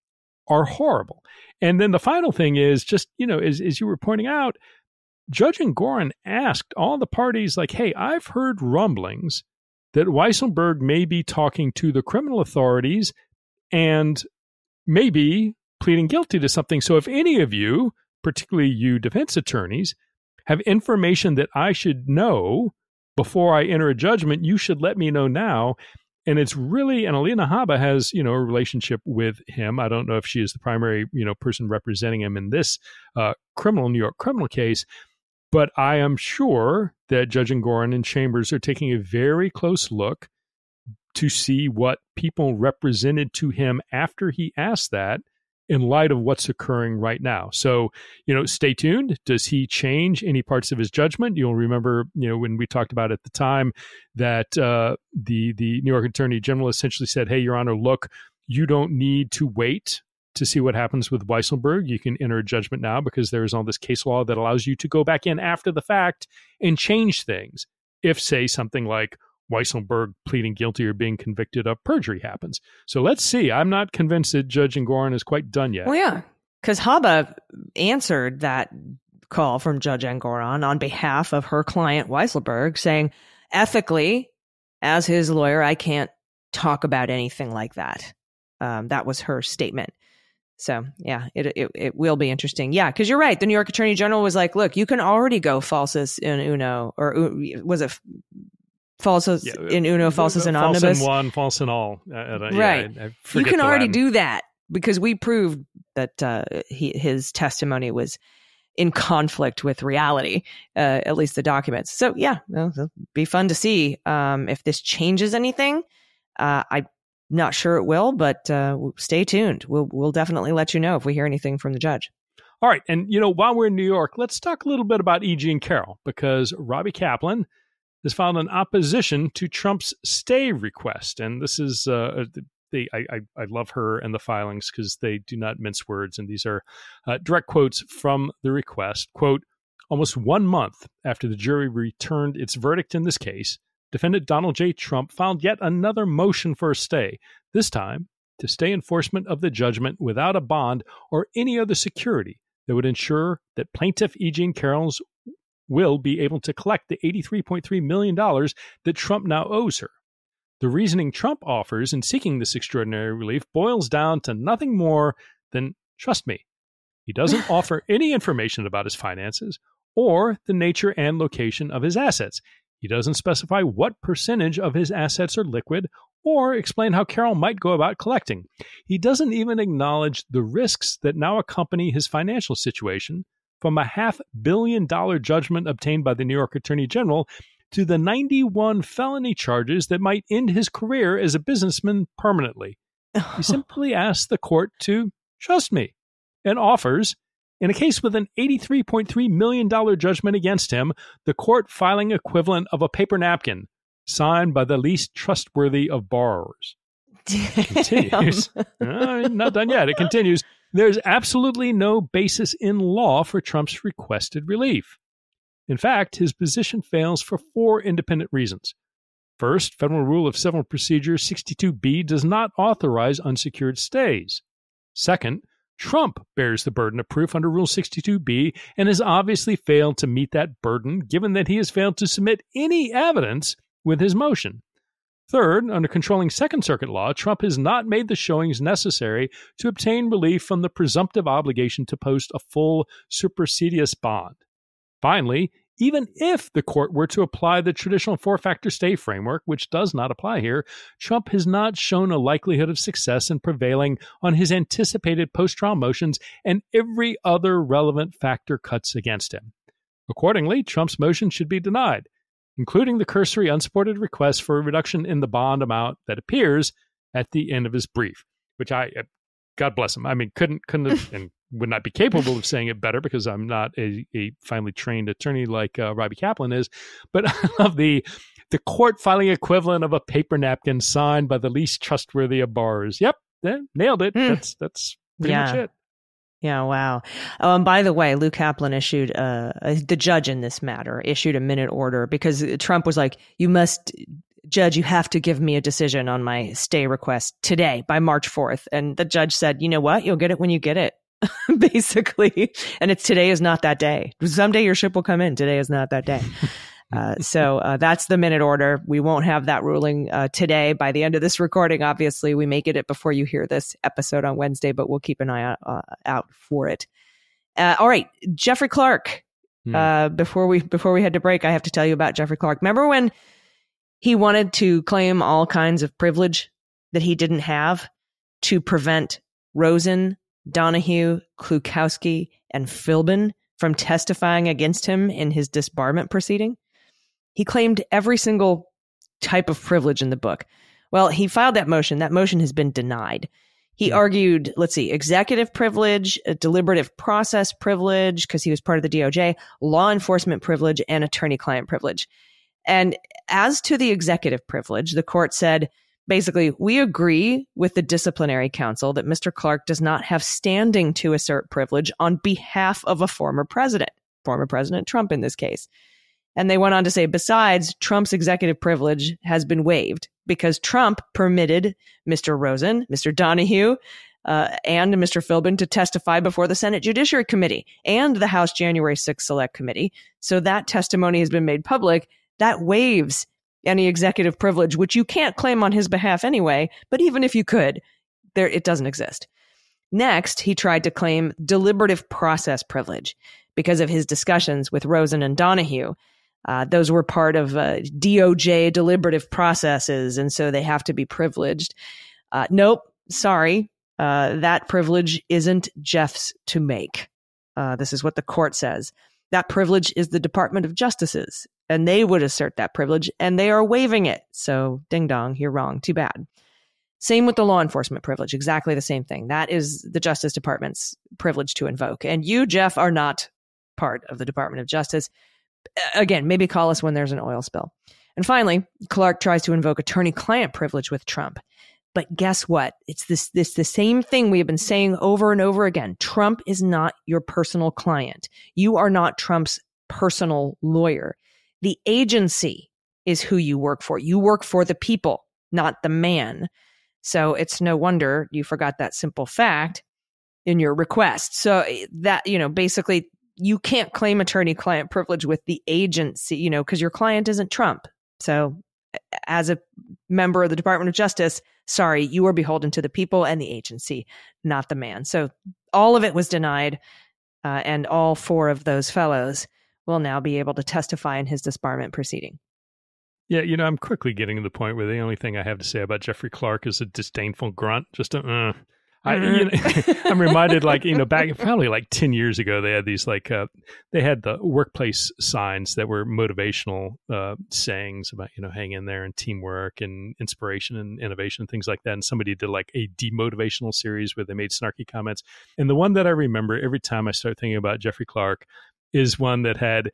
F: are horrible. And then the final thing is just, you know, as, as you were pointing out, Judge Engoron asked all the parties, like, hey, I've heard rumblings that Weisselberg may be talking to the criminal authorities and maybe pleading guilty to something. So if any of you, particularly you defense attorneys, have information that I should know before I enter a judgment, you should let me know now. And it's really, and Alina Habba has, you know, a relationship with him. I don't know if she is the primary, you know, person representing him in this uh, criminal, New York criminal case. But I am sure that Judge Engoron and Chambers are taking a very close look to see what people represented to him after he asked that in light of what's occurring right now. So, you know, stay tuned. Does he change any parts of his judgment? You'll remember, you know, when we talked about at the time that uh, the, the New York Attorney General essentially said, hey, Your Honor, look, you don't need to wait to see what happens with Weisselberg. You can enter a judgment now because there is all this case law that allows you to go back in after the fact and change things if, say, something like Weisselberg pleading guilty or being convicted of perjury happens. So let's see. I'm not convinced that Judge Engoron is quite done yet.
C: Well, yeah, because Habba answered that call from Judge Engoron on behalf of her client Weisselberg, saying, ethically, as his lawyer, I can't talk about anything like that. Um, that was her statement. So, yeah, it, it it will be interesting. Yeah, because you're right. The New York Attorney General was like, look, you can already go falsus in uno, or was it falsus
F: yeah,
C: in uno, falsus in omnibus?
F: False in one, false in all. Uh, uh,
C: right.
F: Yeah, I, I
C: you can already
F: Latin.
C: do that because we proved that uh, he, his testimony was in conflict with reality, uh, at least the documents. So, yeah, well, it'll be fun to see um, if this changes anything. Uh, I Not sure it will, but uh, stay tuned. We'll we'll definitely let you know if we hear anything from the judge.
F: All right. And, you know, while we're in New York, let's talk a little bit about E. Jean Carroll, because Robbie Kaplan has filed an opposition to Trump's stay request. And this is, uh, they, I, I, I love her and the filings because they do not mince words. And these are uh, direct quotes from the request. Quote, Almost one month after the jury returned its verdict in this case, defendant Donald J. Trump filed yet another motion for a stay, this time to stay enforcement of the judgment without a bond or any other security that would ensure that plaintiff E. Jean Carroll's will be able to collect the eighty-three point three million dollars that Trump now owes her. The reasoning Trump offers in seeking this extraordinary relief boils down to nothing more than, trust me, he doesn't offer any information about his finances or the nature and location of his assets. He doesn't specify what percentage of his assets are liquid or explain how Carroll might go about collecting. He doesn't even acknowledge the risks that now accompany his financial situation, from a half billion dollar judgment obtained by the New York Attorney General to the ninety-one felony charges that might end his career as a businessman permanently. He simply asks the court to trust me and offers, in a case with an eighty-three point three million dollars judgment against him, the court filing equivalent of a paper napkin signed by the least trustworthy of borrowers. It continues. uh, not done yet. It continues. There's absolutely no basis in law for Trump's requested relief. In fact, his position fails for four independent reasons. First, Federal Rule of Civil Procedure sixty-two B does not authorize unsecured stays. Second, Trump bears the burden of proof under Rule sixty-two B and has obviously failed to meet that burden, given that he has failed to submit any evidence with his motion. Third, under controlling Second Circuit law, Trump has not made the showings necessary to obtain relief from the presumptive obligation to post a full supersedious bond. Finally, even if the court were to apply the traditional four-factor stay framework, which does not apply here, Trump has not shown a likelihood of success in prevailing on his anticipated post-trial motions, and every other relevant factor cuts against him. Accordingly, Trump's motion should be denied, including the cursory unsupported request for a reduction in the bond amount that appears at the end of his brief, which I, God bless him, I mean, couldn't, couldn't have, and would not be capable of saying it better because I'm not a, a finely trained attorney like uh, Robbie Kaplan is, but I love the the court filing equivalent of a paper napkin signed by the least trustworthy of borrowers. Yep, eh, nailed it. Mm. That's that's pretty
C: yeah.
F: much it.
C: Yeah, wow. Um, by the way, Lou Kaplan issued, uh, the judge in this matter, issued a minute order because Trump was like, you must, judge, you have to give me a decision on my stay request today by March fourth. And the judge said, you know what? You'll get it when you get it. Basically. And it's today is not that day. Someday your ship will come in. Today is not that day. Uh, so uh, that's the minute order. We won't have that ruling uh, today. By the end of this recording, obviously, we may get it before you hear this episode on Wednesday, but we'll keep an eye out, uh, out for it. Uh, all right, Jeffrey Clark. Hmm. Uh, before we before we head to break, I have to tell you about Jeffrey Clark. Remember when he wanted to claim all kinds of privilege that he didn't have to prevent Rosen, Donahue, Klukowski, and Philbin from testifying against him in his disbarment proceeding? He claimed every single type of privilege in the book. Well, he filed that motion. That motion has been denied. He mm-hmm. argued, let's see, executive privilege, a deliberative process privilege, because he was part of the D O J, law enforcement privilege, and attorney-client privilege. And as to the executive privilege, the court said, basically, we agree with the disciplinary council that Mister Clark does not have standing to assert privilege on behalf of a former president, former President Trump in this case. And they went on to say, besides, Trump's executive privilege has been waived because Trump permitted Mister Rosen, Mister Donahue, uh, and Mister Philbin to testify before the Senate Judiciary Committee and the House January sixth Select Committee. So that testimony has been made public. That waives any executive privilege, which you can't claim on his behalf anyway. But even if you could, there it doesn't exist. Next, he tried to claim deliberative process privilege because of his discussions with Rosen and Donahue. Uh, those were part of uh, D O J deliberative processes, and so they have to be privileged. Uh, nope, sorry. Uh, that privilege isn't Jeff's to make. Uh, this is what the court says. That privilege is the Department of Justice's, and they would assert that privilege, and they are waiving it. So, ding dong, you're wrong. Too bad. Same with the law enforcement privilege. Exactly the same thing. That is the Justice Department's privilege to invoke. And you, Jeff, are not part of the Department of Justice. Again, maybe call us when there's an oil spill. And finally, Clark tries to invoke attorney-client privilege with Trump. But guess what? It's this, this the same thing we have been saying over and over again. Trump is not your personal client. You are not Trump's personal lawyer. The agency is who you work for. You work for the people, not the man. So it's no wonder you forgot that simple fact in your request. So that, you know, basically you can't claim attorney-client privilege with the agency, you know, because your client isn't Trump. So as a member of the Department of Justice, sorry, you are beholden to the people and the agency, not the man. So all of it was denied, uh, and all four of those fellows will now be able to testify in his disbarment proceeding.
F: Yeah, you know, I'm quickly getting to the point where the only thing I have to say about Jeffrey Clark is a disdainful grunt. Just a, uh. I, you know, I'm reminded, like, you know, back probably like ten years ago, they had these like, uh, they had the workplace signs that were motivational uh, sayings about, you know, hang in there and teamwork and inspiration and innovation and things like that. And somebody did like a demotivational series where they made snarky comments. And the one that I remember every time I start thinking about Jeffrey Clark is one that had,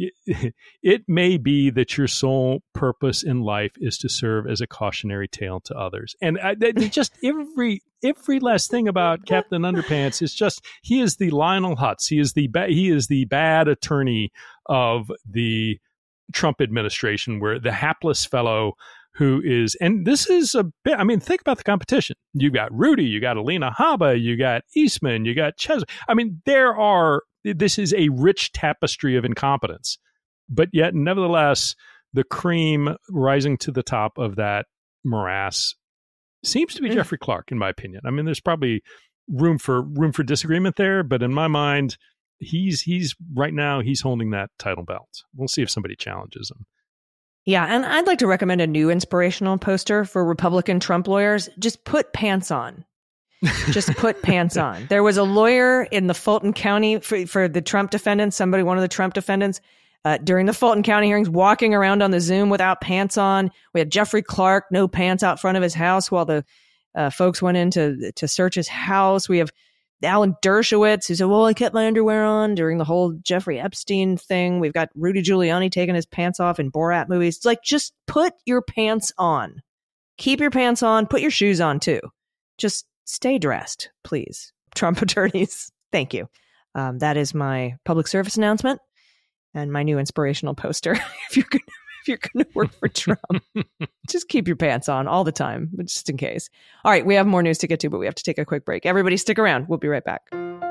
F: it may be that your sole purpose in life is to serve as a cautionary tale to others. And I, just every every last thing about Captain Underpants is just, he is the Lionel Hutz. He is the ba- he is the bad attorney of the Trump administration, where the hapless fellow who is, and this is a bit, I mean, think about the competition. You got Rudy, you got Alina Habba, you got Eastman, you got Ches. I mean, there are, this is a rich tapestry of incompetence, but yet nevertheless, the cream rising to the top of that morass seems to be mm. Jeffrey Clark, in my opinion. I mean, there's probably room for room for disagreement there, but in my mind, he's he's right now he's holding that title belt. We'll see if somebody challenges him.
C: Yeah, and I'd like to recommend a new inspirational poster for Republican Trump lawyers. Just put pants on. Just put pants on. There was a lawyer in the Fulton County for, for the Trump defendants, somebody, one of the Trump defendants, uh, during the Fulton County hearings, walking around on the Zoom without pants on. We had Jeffrey Clark, no pants, out front of his house while the uh, folks went in to, to search his house. We have Alan Dershowitz, who said, well, I kept my underwear on during the whole Jeffrey Epstein thing. We've got Rudy Giuliani taking his pants off in Borat movies. It's like, just put your pants on. Keep your pants on. Put your shoes on, too. Just stay dressed, please. Trump attorneys, thank you. Um, that is my public service announcement and my new inspirational poster. If you're gonna, if you're going to work for Trump, just keep your pants on all the time, just in case. All right, we have more news to get to, but we have to take a quick break. Everybody stick around. We'll be right back.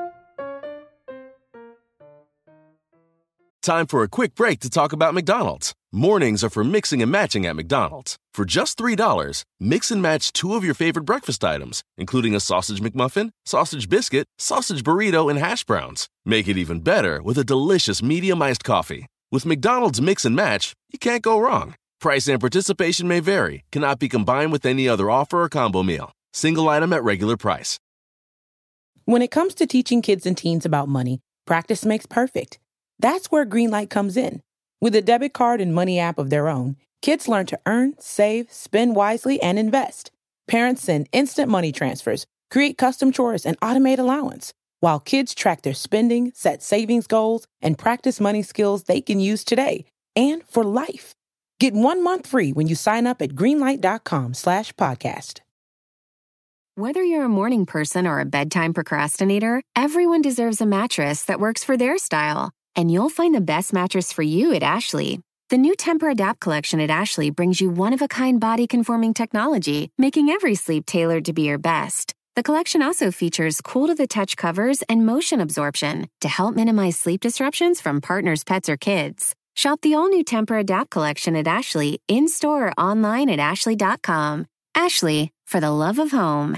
A: Time for a quick break to talk about McDonald's. Mornings are for mixing and matching at McDonald's. For just three dollars, mix and match two of your favorite breakfast items, including a sausage McMuffin, sausage biscuit, sausage burrito, and hash browns. Make it even better with a delicious medium iced coffee. With McDonald's Mix and Match, you can't go wrong. Price and participation may vary. Cannot be combined with any other offer or combo meal. Single item at regular price.
G: When it comes to teaching kids and teens about money, practice makes perfect. That's where Greenlight comes in. With a debit card and money app of their own, kids learn to earn, save, spend wisely, and invest. Parents send instant money transfers, create custom chores, and automate allowance, while kids track their spending, set savings goals, and practice money skills they can use today and for life. Get one month free when you sign up at greenlight.com slash podcast.
B: Whether you're a morning person or a bedtime procrastinator, everyone deserves a mattress that works for their style. And you'll find the best mattress for you at Ashley. The new Tempur-Adapt collection at Ashley brings you one-of-a-kind body-conforming technology, making every sleep tailored to be your best. The collection also features cool-to-the-touch covers and motion absorption to help minimize sleep disruptions from partners, pets, or kids. Shop the all-new Tempur-Adapt collection at Ashley, in-store or online at ashley dot com. Ashley, for the love of home.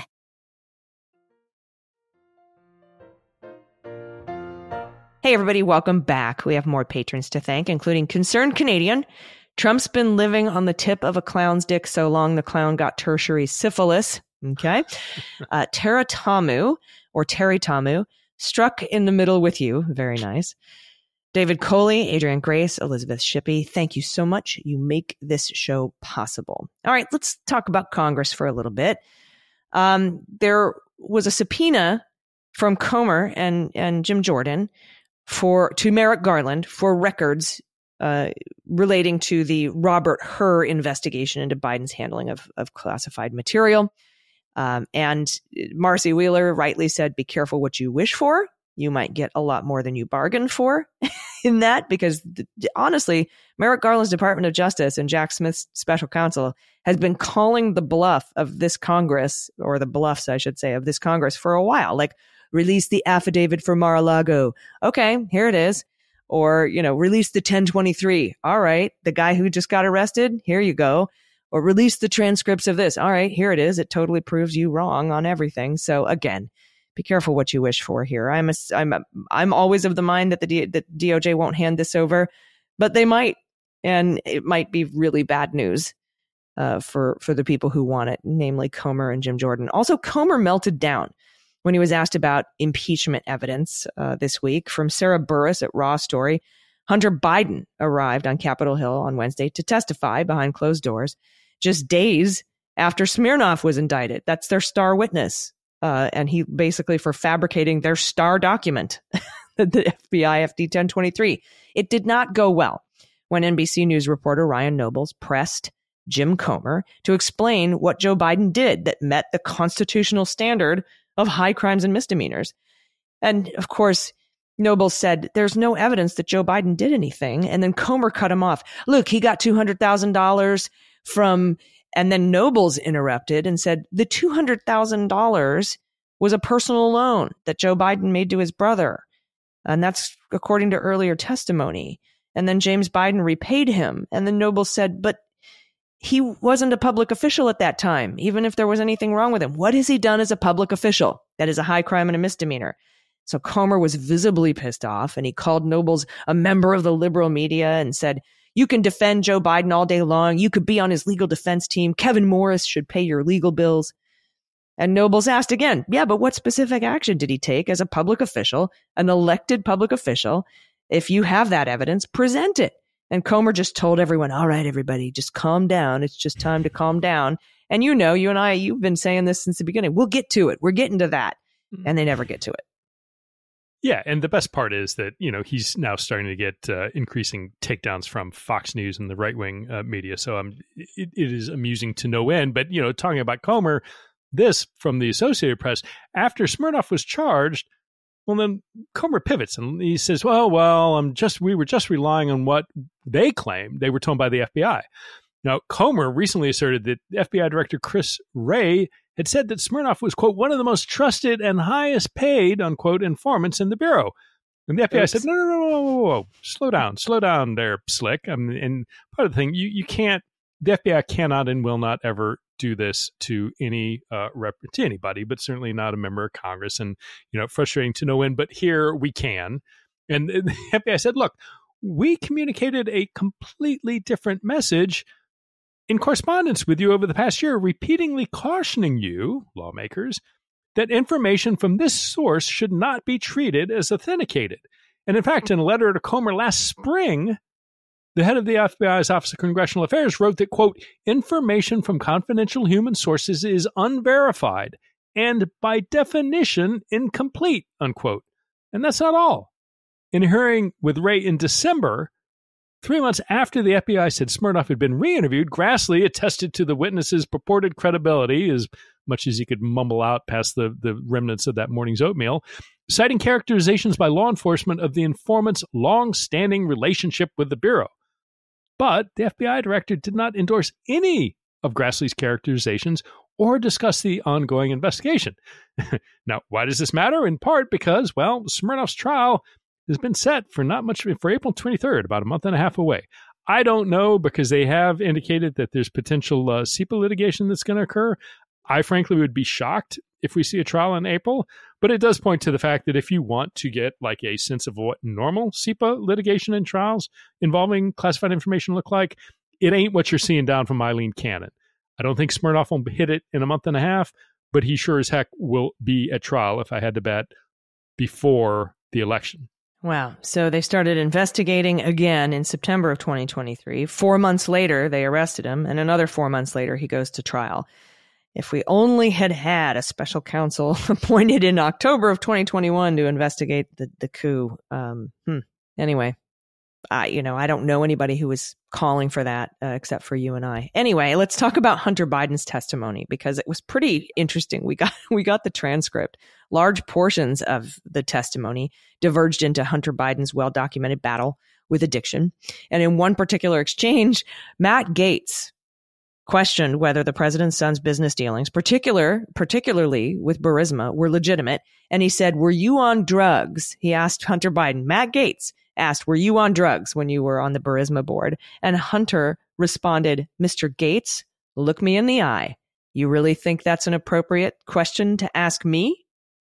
C: Hey, everybody, welcome back. We have more patrons to thank, including Concerned Canadian. Trump's been living on the tip of a clown's dick so long the clown got tertiary syphilis. Okay. Uh, Tara Tamu, or Terry Tamu, struck in the middle with you. Very nice. David Coley, Adrian Grace, Elizabeth Shippey, thank you so much. You make this show possible. All right, let's talk about Congress for a little bit. Um, there was a subpoena from Comer and, and Jim Jordan for to Merrick Garland for records uh, relating to the Robert Hur investigation into Biden's handling of, of classified material. Um, and Marcy Wheeler rightly said, be careful what you wish for. you might get a lot more than you bargained for in that, because th- honestly, Merrick Garland's Department of Justice and Jack Smith's special counsel has been calling the bluff of this Congress, or the bluffs, I should say, of this Congress for a while. Like, release the affidavit for Mar-a-Lago. Okay, here it is. Or, you know, release the ten twenty-three. All right, the guy who just got arrested, here you go. Or release the transcripts of this. All right, here it is. It totally proves you wrong on everything. So again, be careful what you wish for here. I'm a, I'm a, I'm always of the mind that the D, that D O J won't hand this over, but they might, and it might be really bad news uh, for for the people who want it, namely Comer and Jim Jordan. Also, Comer melted down when he was asked about impeachment evidence uh, this week from Sarah Burris at Raw Story. Hunter Biden arrived on Capitol Hill on Wednesday to testify behind closed doors, just days after Smirnoff was indicted. That's their star witness. Uh, and he basically for fabricating their star document, the F B I F D ten twenty-three. It did not go well when N B C News reporter Ryan Nobles pressed Jim Comer to explain what Joe Biden did that met the constitutional standard of high crimes and misdemeanors. And of course, Nobles said there's no evidence that Joe Biden did anything. And then Comer cut him off. Look, he got two hundred thousand dollars from, and then Nobles interrupted and said the two hundred thousand dollars was a personal loan that Joe Biden made to his brother. And that's according to earlier testimony. And then James Biden repaid him. And then Nobles said, but he wasn't a public official at that time, even if there was anything wrong with him. What has he done as a public official? That is a high crime and a misdemeanor. So Comer was visibly pissed off, and he called Nobles a member of the liberal media and said, you can defend Joe Biden all day long. You could be on his legal defense team. Kevin Morris should pay your legal bills. And Nobles asked again, yeah, but what specific action did he take as a public official, an elected public official? If you have that evidence, present it. And Comer just told everyone, all right, everybody, just calm down. It's just time to calm down. And you know, you and I, you've been saying this since the beginning. We'll get to it. We're getting to that. And they never get to it.
F: Yeah, and the best part is that, you know, he's now starting to get uh, increasing takedowns from Fox News and the right-wing uh, media. So um, it, it is amusing to no end. But, you know, talking about Comer, this from the Associated Press, after Smirnoff was charged, well, then Comer pivots and he says, well, well, I'm just we were just relying on what they claim they were told by the F B I. Now, Comer recently asserted that F B I Director Chris Wray had said that Smirnoff was, quote, one of the most trusted and highest paid, unquote, informants in the Bureau. And the F B I Oops. said, no, no, no, no, no, no, slow down, slow down there, Slick. I mean, and part of the thing, you, you can't, the F B I cannot and will not ever do this to any uh, rep, to anybody, but certainly not a member of Congress. And, you know, frustrating to no end, but here we can. And the F B I said, look, we communicated a completely different message in correspondence with you over the past year, repeatedly cautioning you, lawmakers, that information from this source should not be treated as authenticated. And in fact, in a letter to Comer last spring, the head of the F B I's Office of Congressional Affairs wrote that, quote, information from confidential human sources is unverified and by definition incomplete, unquote. And that's not all. In a hearing with Wray in December, three months after the F B I said Smirnoff had been re-interviewed, Grassley attested to the witness's purported credibility, as much as he could mumble out past the, the remnants of that morning's oatmeal, citing characterizations by law enforcement of the informant's long-standing relationship with the Bureau. But the F B I director did not endorse any of Grassley's characterizations or discuss the ongoing investigation. Now, why does this matter? In part because, well, Smirnoff's trial has been set for not much for April twenty-third, about a month and a half away. I don't know, because they have indicated that there's potential uh, SIPA litigation that's going to occur. I frankly would be shocked if we see a trial in April, but it does point to the fact that if you want to get like a sense of what normal SIPA litigation and trials involving classified information look like, it ain't what you're seeing down from Eileen Cannon. I don't think Smirnoff will hit it in a month and a half, but he sure as heck will be at trial, if I had to bet, before the election.
C: Wow. So they started investigating again in September of twenty twenty-three. Four months later, they arrested him, and another four months later, he goes to trial. If we only had had a special counsel appointed in October of twenty twenty-one to investigate the, the coup. Um, hmm. Anyway, I, you know, I don't know anybody who was calling for that uh, except for you and I. Anyway, let's talk about Hunter Biden's testimony because it was pretty interesting. We got we got the transcript. Large portions of the testimony diverged into Hunter Biden's well-documented battle with addiction. And in one particular exchange, Matt Gaetz questioned whether the president's son's business dealings, particular, particularly with Burisma, were legitimate. And he said, "Were you on drugs?" He asked Hunter Biden. Matt Gaetz asked, "Were you on drugs when you were on the Burisma board?" And Hunter responded, "Mister Gaetz, look me in the eye. You really think that's an appropriate question to ask me?"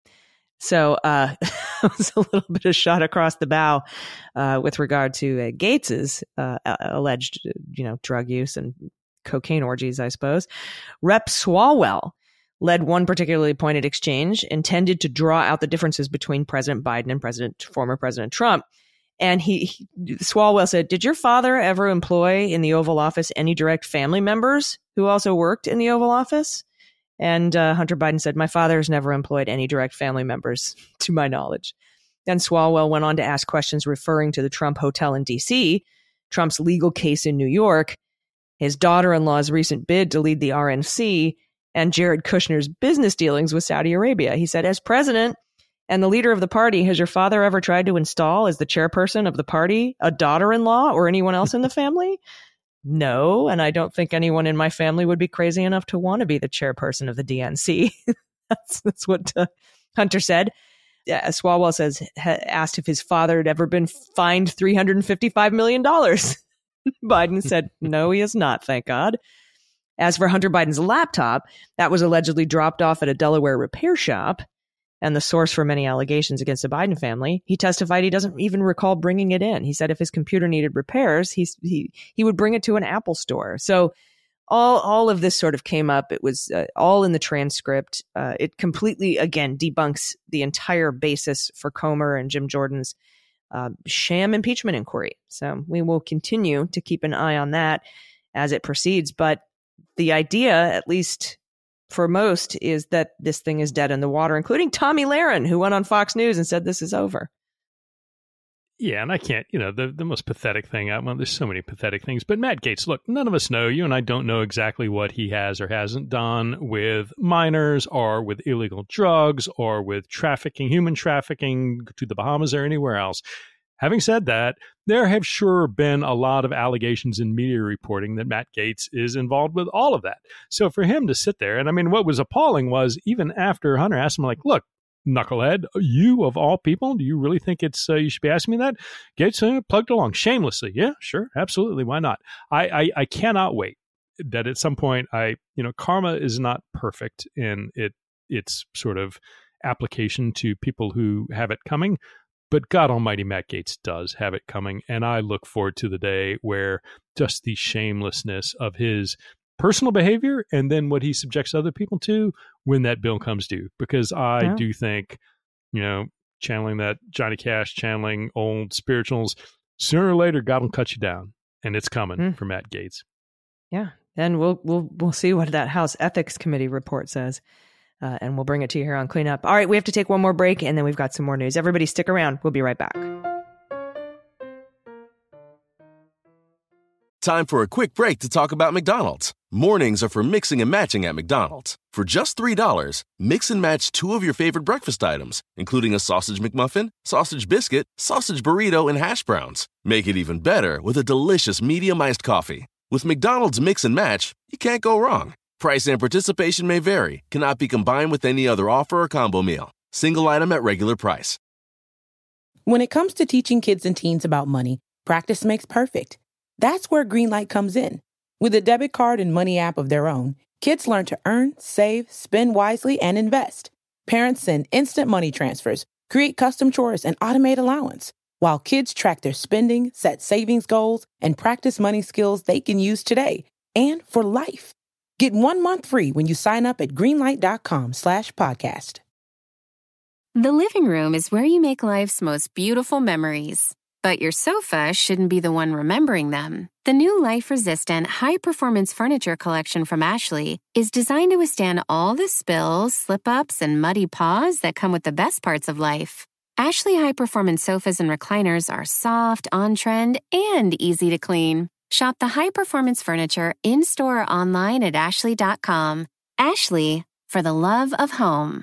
C: So uh, it was a little bit of shot across the bow uh, with regard to uh, Gaetz's uh, alleged, you know, drug use and cocaine orgies, I suppose. Rep Swalwell led one particularly pointed exchange intended to draw out the differences between President Biden and President former President Trump. And he, he Swalwell said, "Did your father ever employ in the Oval Office any direct family members who also worked in the Oval Office?" And uh, Hunter Biden said, "My father has never employed any direct family members to my knowledge." Then Swalwell went on to ask questions referring to the Trump Hotel in D C, Trump's legal case in New York, his daughter-in-law's recent bid to lead the R N C, and Jared Kushner's business dealings with Saudi Arabia. He said, "As president and the leader of the party, has your father ever tried to install as the chairperson of the party a daughter-in-law or anyone else in the family?" "No, and I don't think anyone in my family would be crazy enough to want to be the chairperson of the D N C." that's, that's what uh, Hunter said. Yeah, Swalwell says, ha- asked if his father had ever been fined three hundred fifty-five million dollars. Biden said, "No, he has not, thank God." As for Hunter Biden's laptop, that was allegedly dropped off at a Delaware repair shop and the source for many allegations against the Biden family. He testified he doesn't even recall bringing it in. He said if his computer needed repairs, he he he would bring it to an Apple store. So all all of this sort of came up. It was uh, all in the transcript. Uh, it completely, again, debunks the entire basis for Comer and Jim Jordan's uh, sham impeachment inquiry. So we will continue to keep an eye on that as it proceeds. But the idea, at least for most, is that this thing is dead in the water, including Tomi Lahren, who went on Fox News and said this is over.
F: Yeah, and I can't, you know, the, the most pathetic thing, well, there's so many pathetic things, but Matt Gaetz, look, none of us know, you and I don't know exactly what he has or hasn't done with minors or with illegal drugs or with trafficking, human trafficking to the Bahamas or anywhere else. Having said that, there have sure been a lot of allegations in media reporting that Matt Gaetz is involved with all of that. So for him to sit there, and I mean, what was appalling was even after Hunter asked him, like, look, knucklehead, you of all people, do you really think it's uh, you should be asking me that? Gaetz uh, plugged along shamelessly. Yeah, sure, absolutely. Why not? I, I I cannot wait that at some point I, you know, karma is not perfect in it its sort of application to people who have it coming. But God almighty, Matt Gaetz does have it coming. And I look forward to the day where just the shamelessness of his personal behavior and then what he subjects other people to when that bill comes due. Because I yeah. do think, you know, channeling that Johnny Cash, channeling old spirituals, sooner or later, God will cut you down. And it's coming mm. for Matt Gaetz.
C: Yeah. And we'll, we'll, we'll see what that House Ethics Committee report says. Uh, and we'll bring it to you here on Cleanup. All right, we have to take one more break, and then we've got some more news. Everybody stick around. We'll be right back.
A: Time for a quick break to talk about McDonald's. Mornings are for mixing and matching at McDonald's. For just three dollars, mix and match two of your favorite breakfast items, including a sausage McMuffin, sausage biscuit, sausage burrito, and hash browns. Make it even better with a delicious medium iced coffee. With McDonald's Mix and Match, you can't go wrong. Price and participation may vary. Cannot be combined with any other offer or combo meal. Single item at regular price.
G: When it comes to teaching kids and teens about money, practice makes perfect. That's where Greenlight comes in. With a debit card and money app of their own, kids learn to earn, save, spend wisely, and invest. Parents send instant money transfers, create custom chores, and automate allowance, while kids track their spending, set savings goals, and practice money skills they can use today and for life. Get one month free when you sign up at greenlight.com slash podcast.
B: The living room is where you make life's most beautiful memories. But your sofa shouldn't be the one remembering them. The new life-resistant, high-performance furniture collection from Ashley is designed to withstand all the spills, slip-ups, and muddy paws that come with the best parts of life. Ashley high-performance sofas and recliners are soft, on-trend, and easy to clean. Shop the high-performance furniture in-store or online at ashley dot com. Ashley, for the love of home.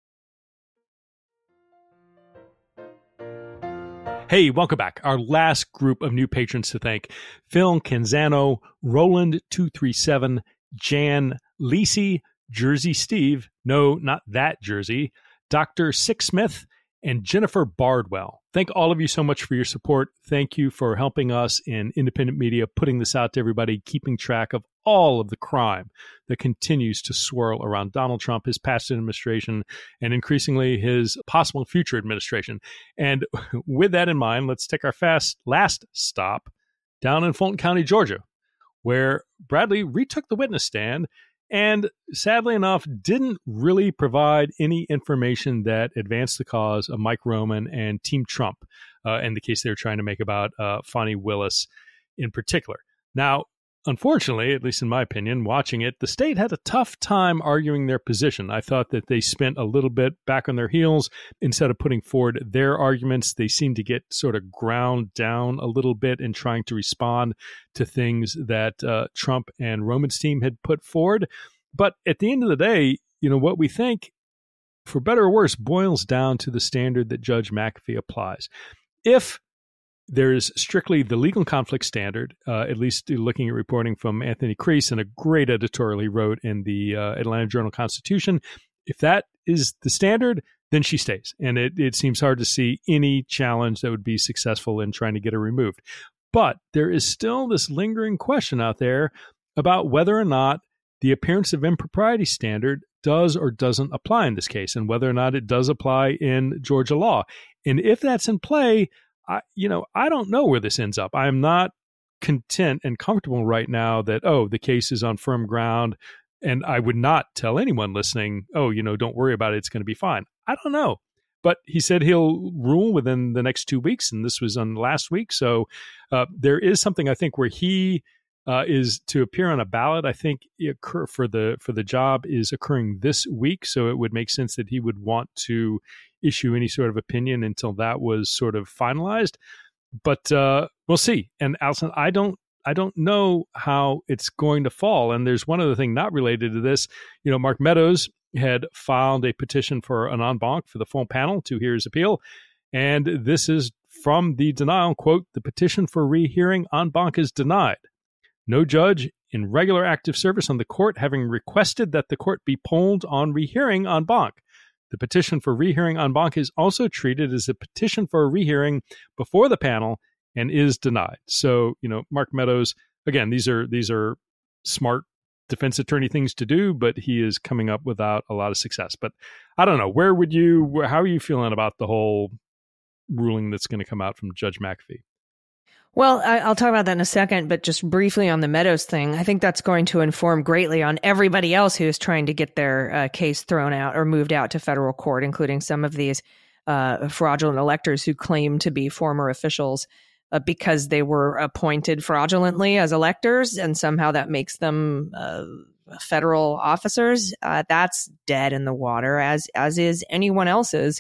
F: Hey, welcome back. Our last group of new patrons to thank: Phil Canzano, Roland two three seven, Jan Lisi, Jersey Steve, no, not that Jersey, Doctor Sixsmith, and Jennifer Bardwell. Thank all of you so much for your support. Thank you for helping us in independent media, putting this out to everybody, keeping track of all of the crime that continues to swirl around Donald Trump, his past administration, and increasingly his possible future administration. And with that in mind, let's take our fast last stop down in Fulton County, Georgia, where Bradley retook the witness stand and, sadly enough, didn't really provide any information that advanced the cause of Mike Roman and Team Trump, uh, in the case they were trying to make about uh, Fani Willis in particular. Now, unfortunately, at least in my opinion, watching it, the state had a tough time arguing their position. I thought that they spent a little bit back on their heels. Instead of putting forward their arguments, they seemed to get sort of ground down a little bit in trying to respond to things that uh, Trump and Roman's team had put forward. But at the end of the day, you know, what we think, for better or worse, boils down to the standard that Judge McAfee applies. If there's strictly the legal conflict standard, uh, at least looking at reporting from Anthony Crease and a great editorial he wrote in the uh, Atlanta Journal-Constitution. If that is the standard, then she stays. And it, it seems hard to see any challenge that would be successful in trying to get her removed. But there is still this lingering question out there about whether or not the appearance of impropriety standard does or doesn't apply in this case, and whether or not it does apply in Georgia law. And if that's in play, I, you know, I don't know where this ends up. I am not content and comfortable right now that, oh, the case is on firm ground. And I would not tell anyone listening, oh, you know, don't worry about it. It's going to be fine. I don't know. But he said he'll rule within the next two weeks. And this was on last week. So uh, there is something, I think, where he uh, is to appear on a ballot. I think occur for the for the job is occurring this week. So it would make sense that he would want to issue any sort of opinion until that was sort of finalized. But uh, we'll see. And Allison, I don't I don't know how it's going to fall. And there's one other thing not related to this. You know, Mark Meadows had filed a petition for an en banc for the full panel to hear his appeal. And this is from the denial, quote, "The petition for rehearing en banc is denied. No judge in regular active service on the court having requested that the court be polled on rehearing en banc. The petition for rehearing en banc is also treated as a petition for a rehearing before the panel and is denied." So, you know, Mark Meadows, again, these are these are smart defense attorney things to do, but he is coming up without a lot of success. But I don't know, where would you, how are you feeling about the whole ruling that's going to come out from Judge McAfee?
C: Well, I, I'll talk about that in a second, but just briefly on the Meadows thing, I think that's going to inform greatly on everybody else who is trying to get their uh, case thrown out or moved out to federal court, including some of these uh, fraudulent electors who claim to be former officials uh, because they were appointed fraudulently as electors, and somehow that makes them uh, federal officers. Uh, that's dead in the water, as as is anyone else's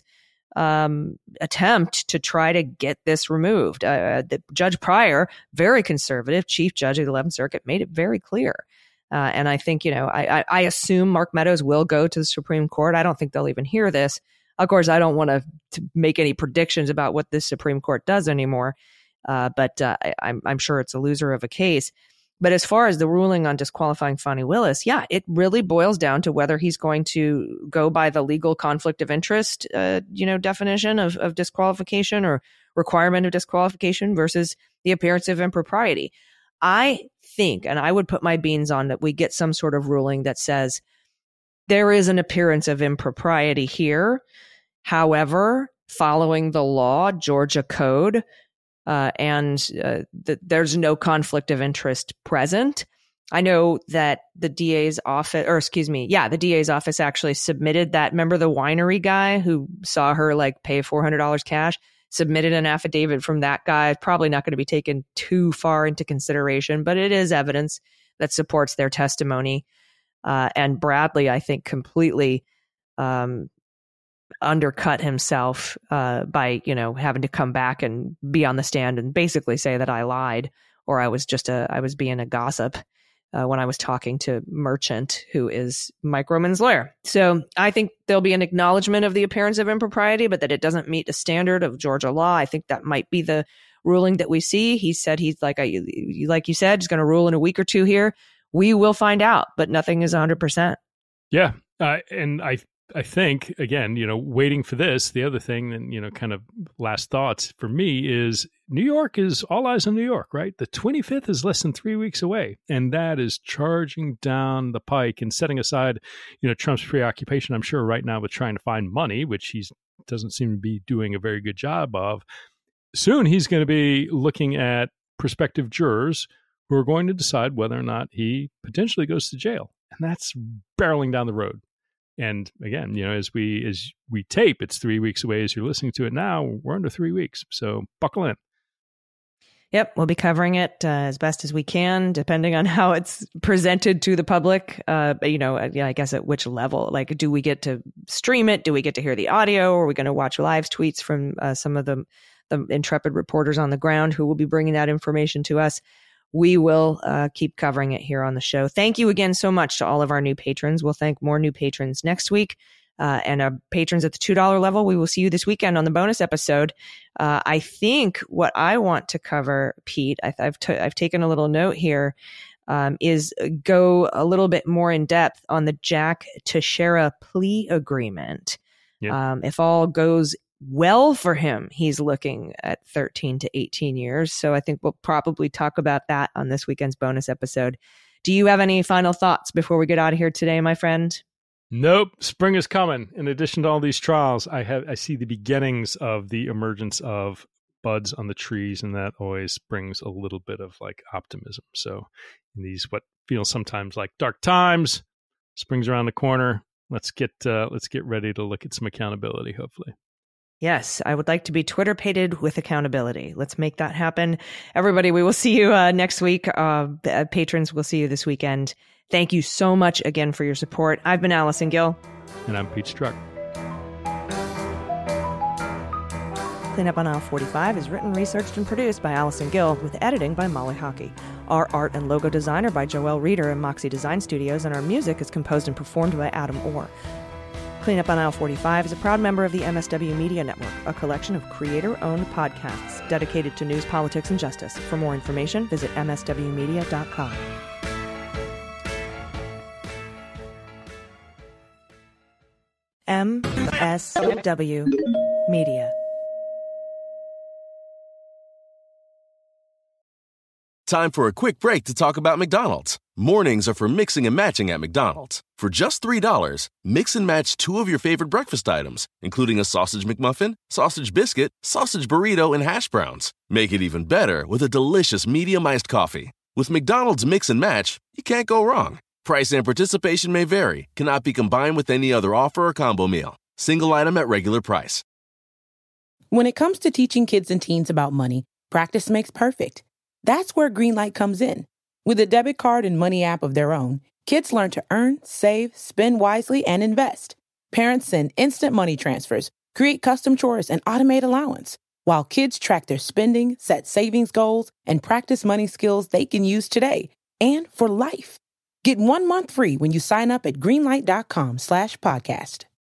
C: Um, attempt to try to get this removed. Uh, the Judge Pryor, very conservative, Chief Judge of the eleventh Circuit, made it very clear. Uh, and I think, you know, I, I, I assume Mark Meadows will go to the Supreme Court. I don't think they'll even hear this. Of course, I don't want to, to make any predictions about what this Supreme Court does anymore. Uh, but uh, I, I'm, I'm sure it's a loser of a case. But as far as the ruling on disqualifying Fani Willis, yeah, it really boils down to whether he's going to go by the legal conflict of interest, uh, you know, definition of, of disqualification or requirement of disqualification versus the appearance of impropriety. I think, and I would put my beans on, that we get some sort of ruling that says there is an appearance of impropriety here. However, following the law, Georgia code, Uh, and uh, th- there's no conflict of interest present. I know that the D A's office, or excuse me, yeah, the D A's office actually submitted that. Remember the winery guy who saw her like pay four hundred dollars cash? Submitted an affidavit from that guy. It's probably not going to be taken too far into consideration, but it is evidence that supports their testimony. Uh, and Bradley, I think, completely um, undercut himself uh, by, you know, having to come back and be on the stand and basically say that I lied or I was just a, I was being a gossip uh, when I was talking to Merchant, who is Mike Roman's lawyer. So I think there'll be an acknowledgement of the appearance of impropriety, but that it doesn't meet the standard of Georgia law. I think that might be the ruling that we see. He said he's like, I, like you said, he's going to rule in a week or two here. We will find out, but nothing is one hundred percent.
F: Yeah. Uh, and I I think, again, you know, waiting for this, the other thing, and, you know, kind of last thoughts for me is New York is all eyes on New York, right? The twenty-fifth is less than three weeks away. And that is charging down the pike and setting aside, you know, Trump's preoccupation, I'm sure right now with trying to find money, which he doesn't seem to be doing a very good job of. Soon he's going to be looking at prospective jurors who are going to decide whether or not he potentially goes to jail. And that's barreling down the road. And again, you know, as we as we tape, it's three weeks away. As you're listening to it now, we're under three weeks. So buckle in.
C: Yep, we'll be covering it uh, as best as we can, depending on how it's presented to the public. Uh, but, you know, yeah, I guess at which level? Like, do we get to stream it? Do we get to hear the audio? Or are we going to watch live tweets from uh, some of the, the intrepid reporters on the ground who will be bringing that information to us? We will uh, keep covering it here on the show. Thank you again so much to all of our new patrons. We'll thank more new patrons next week. Uh, and our patrons at the two dollars level, we will see you this weekend on the bonus episode. Uh, I think what I want to cover, Pete, I, I've, t- I've taken a little note here, um, is go a little bit more in depth on the Jack Teixeira plea agreement. Yeah. Um, if all goes well for him, he's looking at thirteen to eighteen years. So I think we'll probably talk about that on this weekend's bonus episode. Do you have any final thoughts before we get out of here today, my friend?
F: Nope. Spring is coming. In addition to all these trials, I have I see the beginnings of the emergence of buds on the trees, and that always brings a little bit of like optimism. So in these what feels sometimes like dark times, spring's around the corner. Let's get uh, let's get ready to look at some accountability, hopefully.
C: Yes, I would like to be Twitter-pated with accountability. Let's make that happen. Everybody, we will see you uh, next week. Uh, patrons, we'll see you this weekend. Thank you so much again for your support. I've been Allison Gill.
F: And I'm Pete Struck.
C: Cleanup on Aisle forty-five is written, researched, and produced by Allison Gill, with editing by Molly Hockey. Our art and logo design are by Joelle Reeder and Moxie Design Studios, and our music is composed and performed by Adam Orr. Cleanup on Aisle forty-five is a proud member of the M S W Media Network, a collection of creator-owned podcasts dedicated to news, politics, and justice. For more information, visit m s w media dot com. M S W Media.
A: Time for a quick break to talk about McDonald's. Mornings are for mixing and matching at McDonald's. For just three dollars, mix and match two of your favorite breakfast items, including a sausage McMuffin, sausage biscuit, sausage burrito, and hash browns. Make it even better with a delicious medium iced coffee. With McDonald's Mix and Match, you can't go wrong. Price and participation may vary, cannot be combined with any other offer or combo meal. Single item at regular price.
G: When it comes to teaching kids and teens about money, practice makes perfect. That's where Greenlight comes in. With a debit card and money app of their own, kids learn to earn, save, spend wisely, and invest. Parents send instant money transfers, create custom chores, and automate allowance, while kids track their spending, set savings goals, and practice money skills they can use today and for life. Get one month free when you sign up at greenlight dot com slash podcast.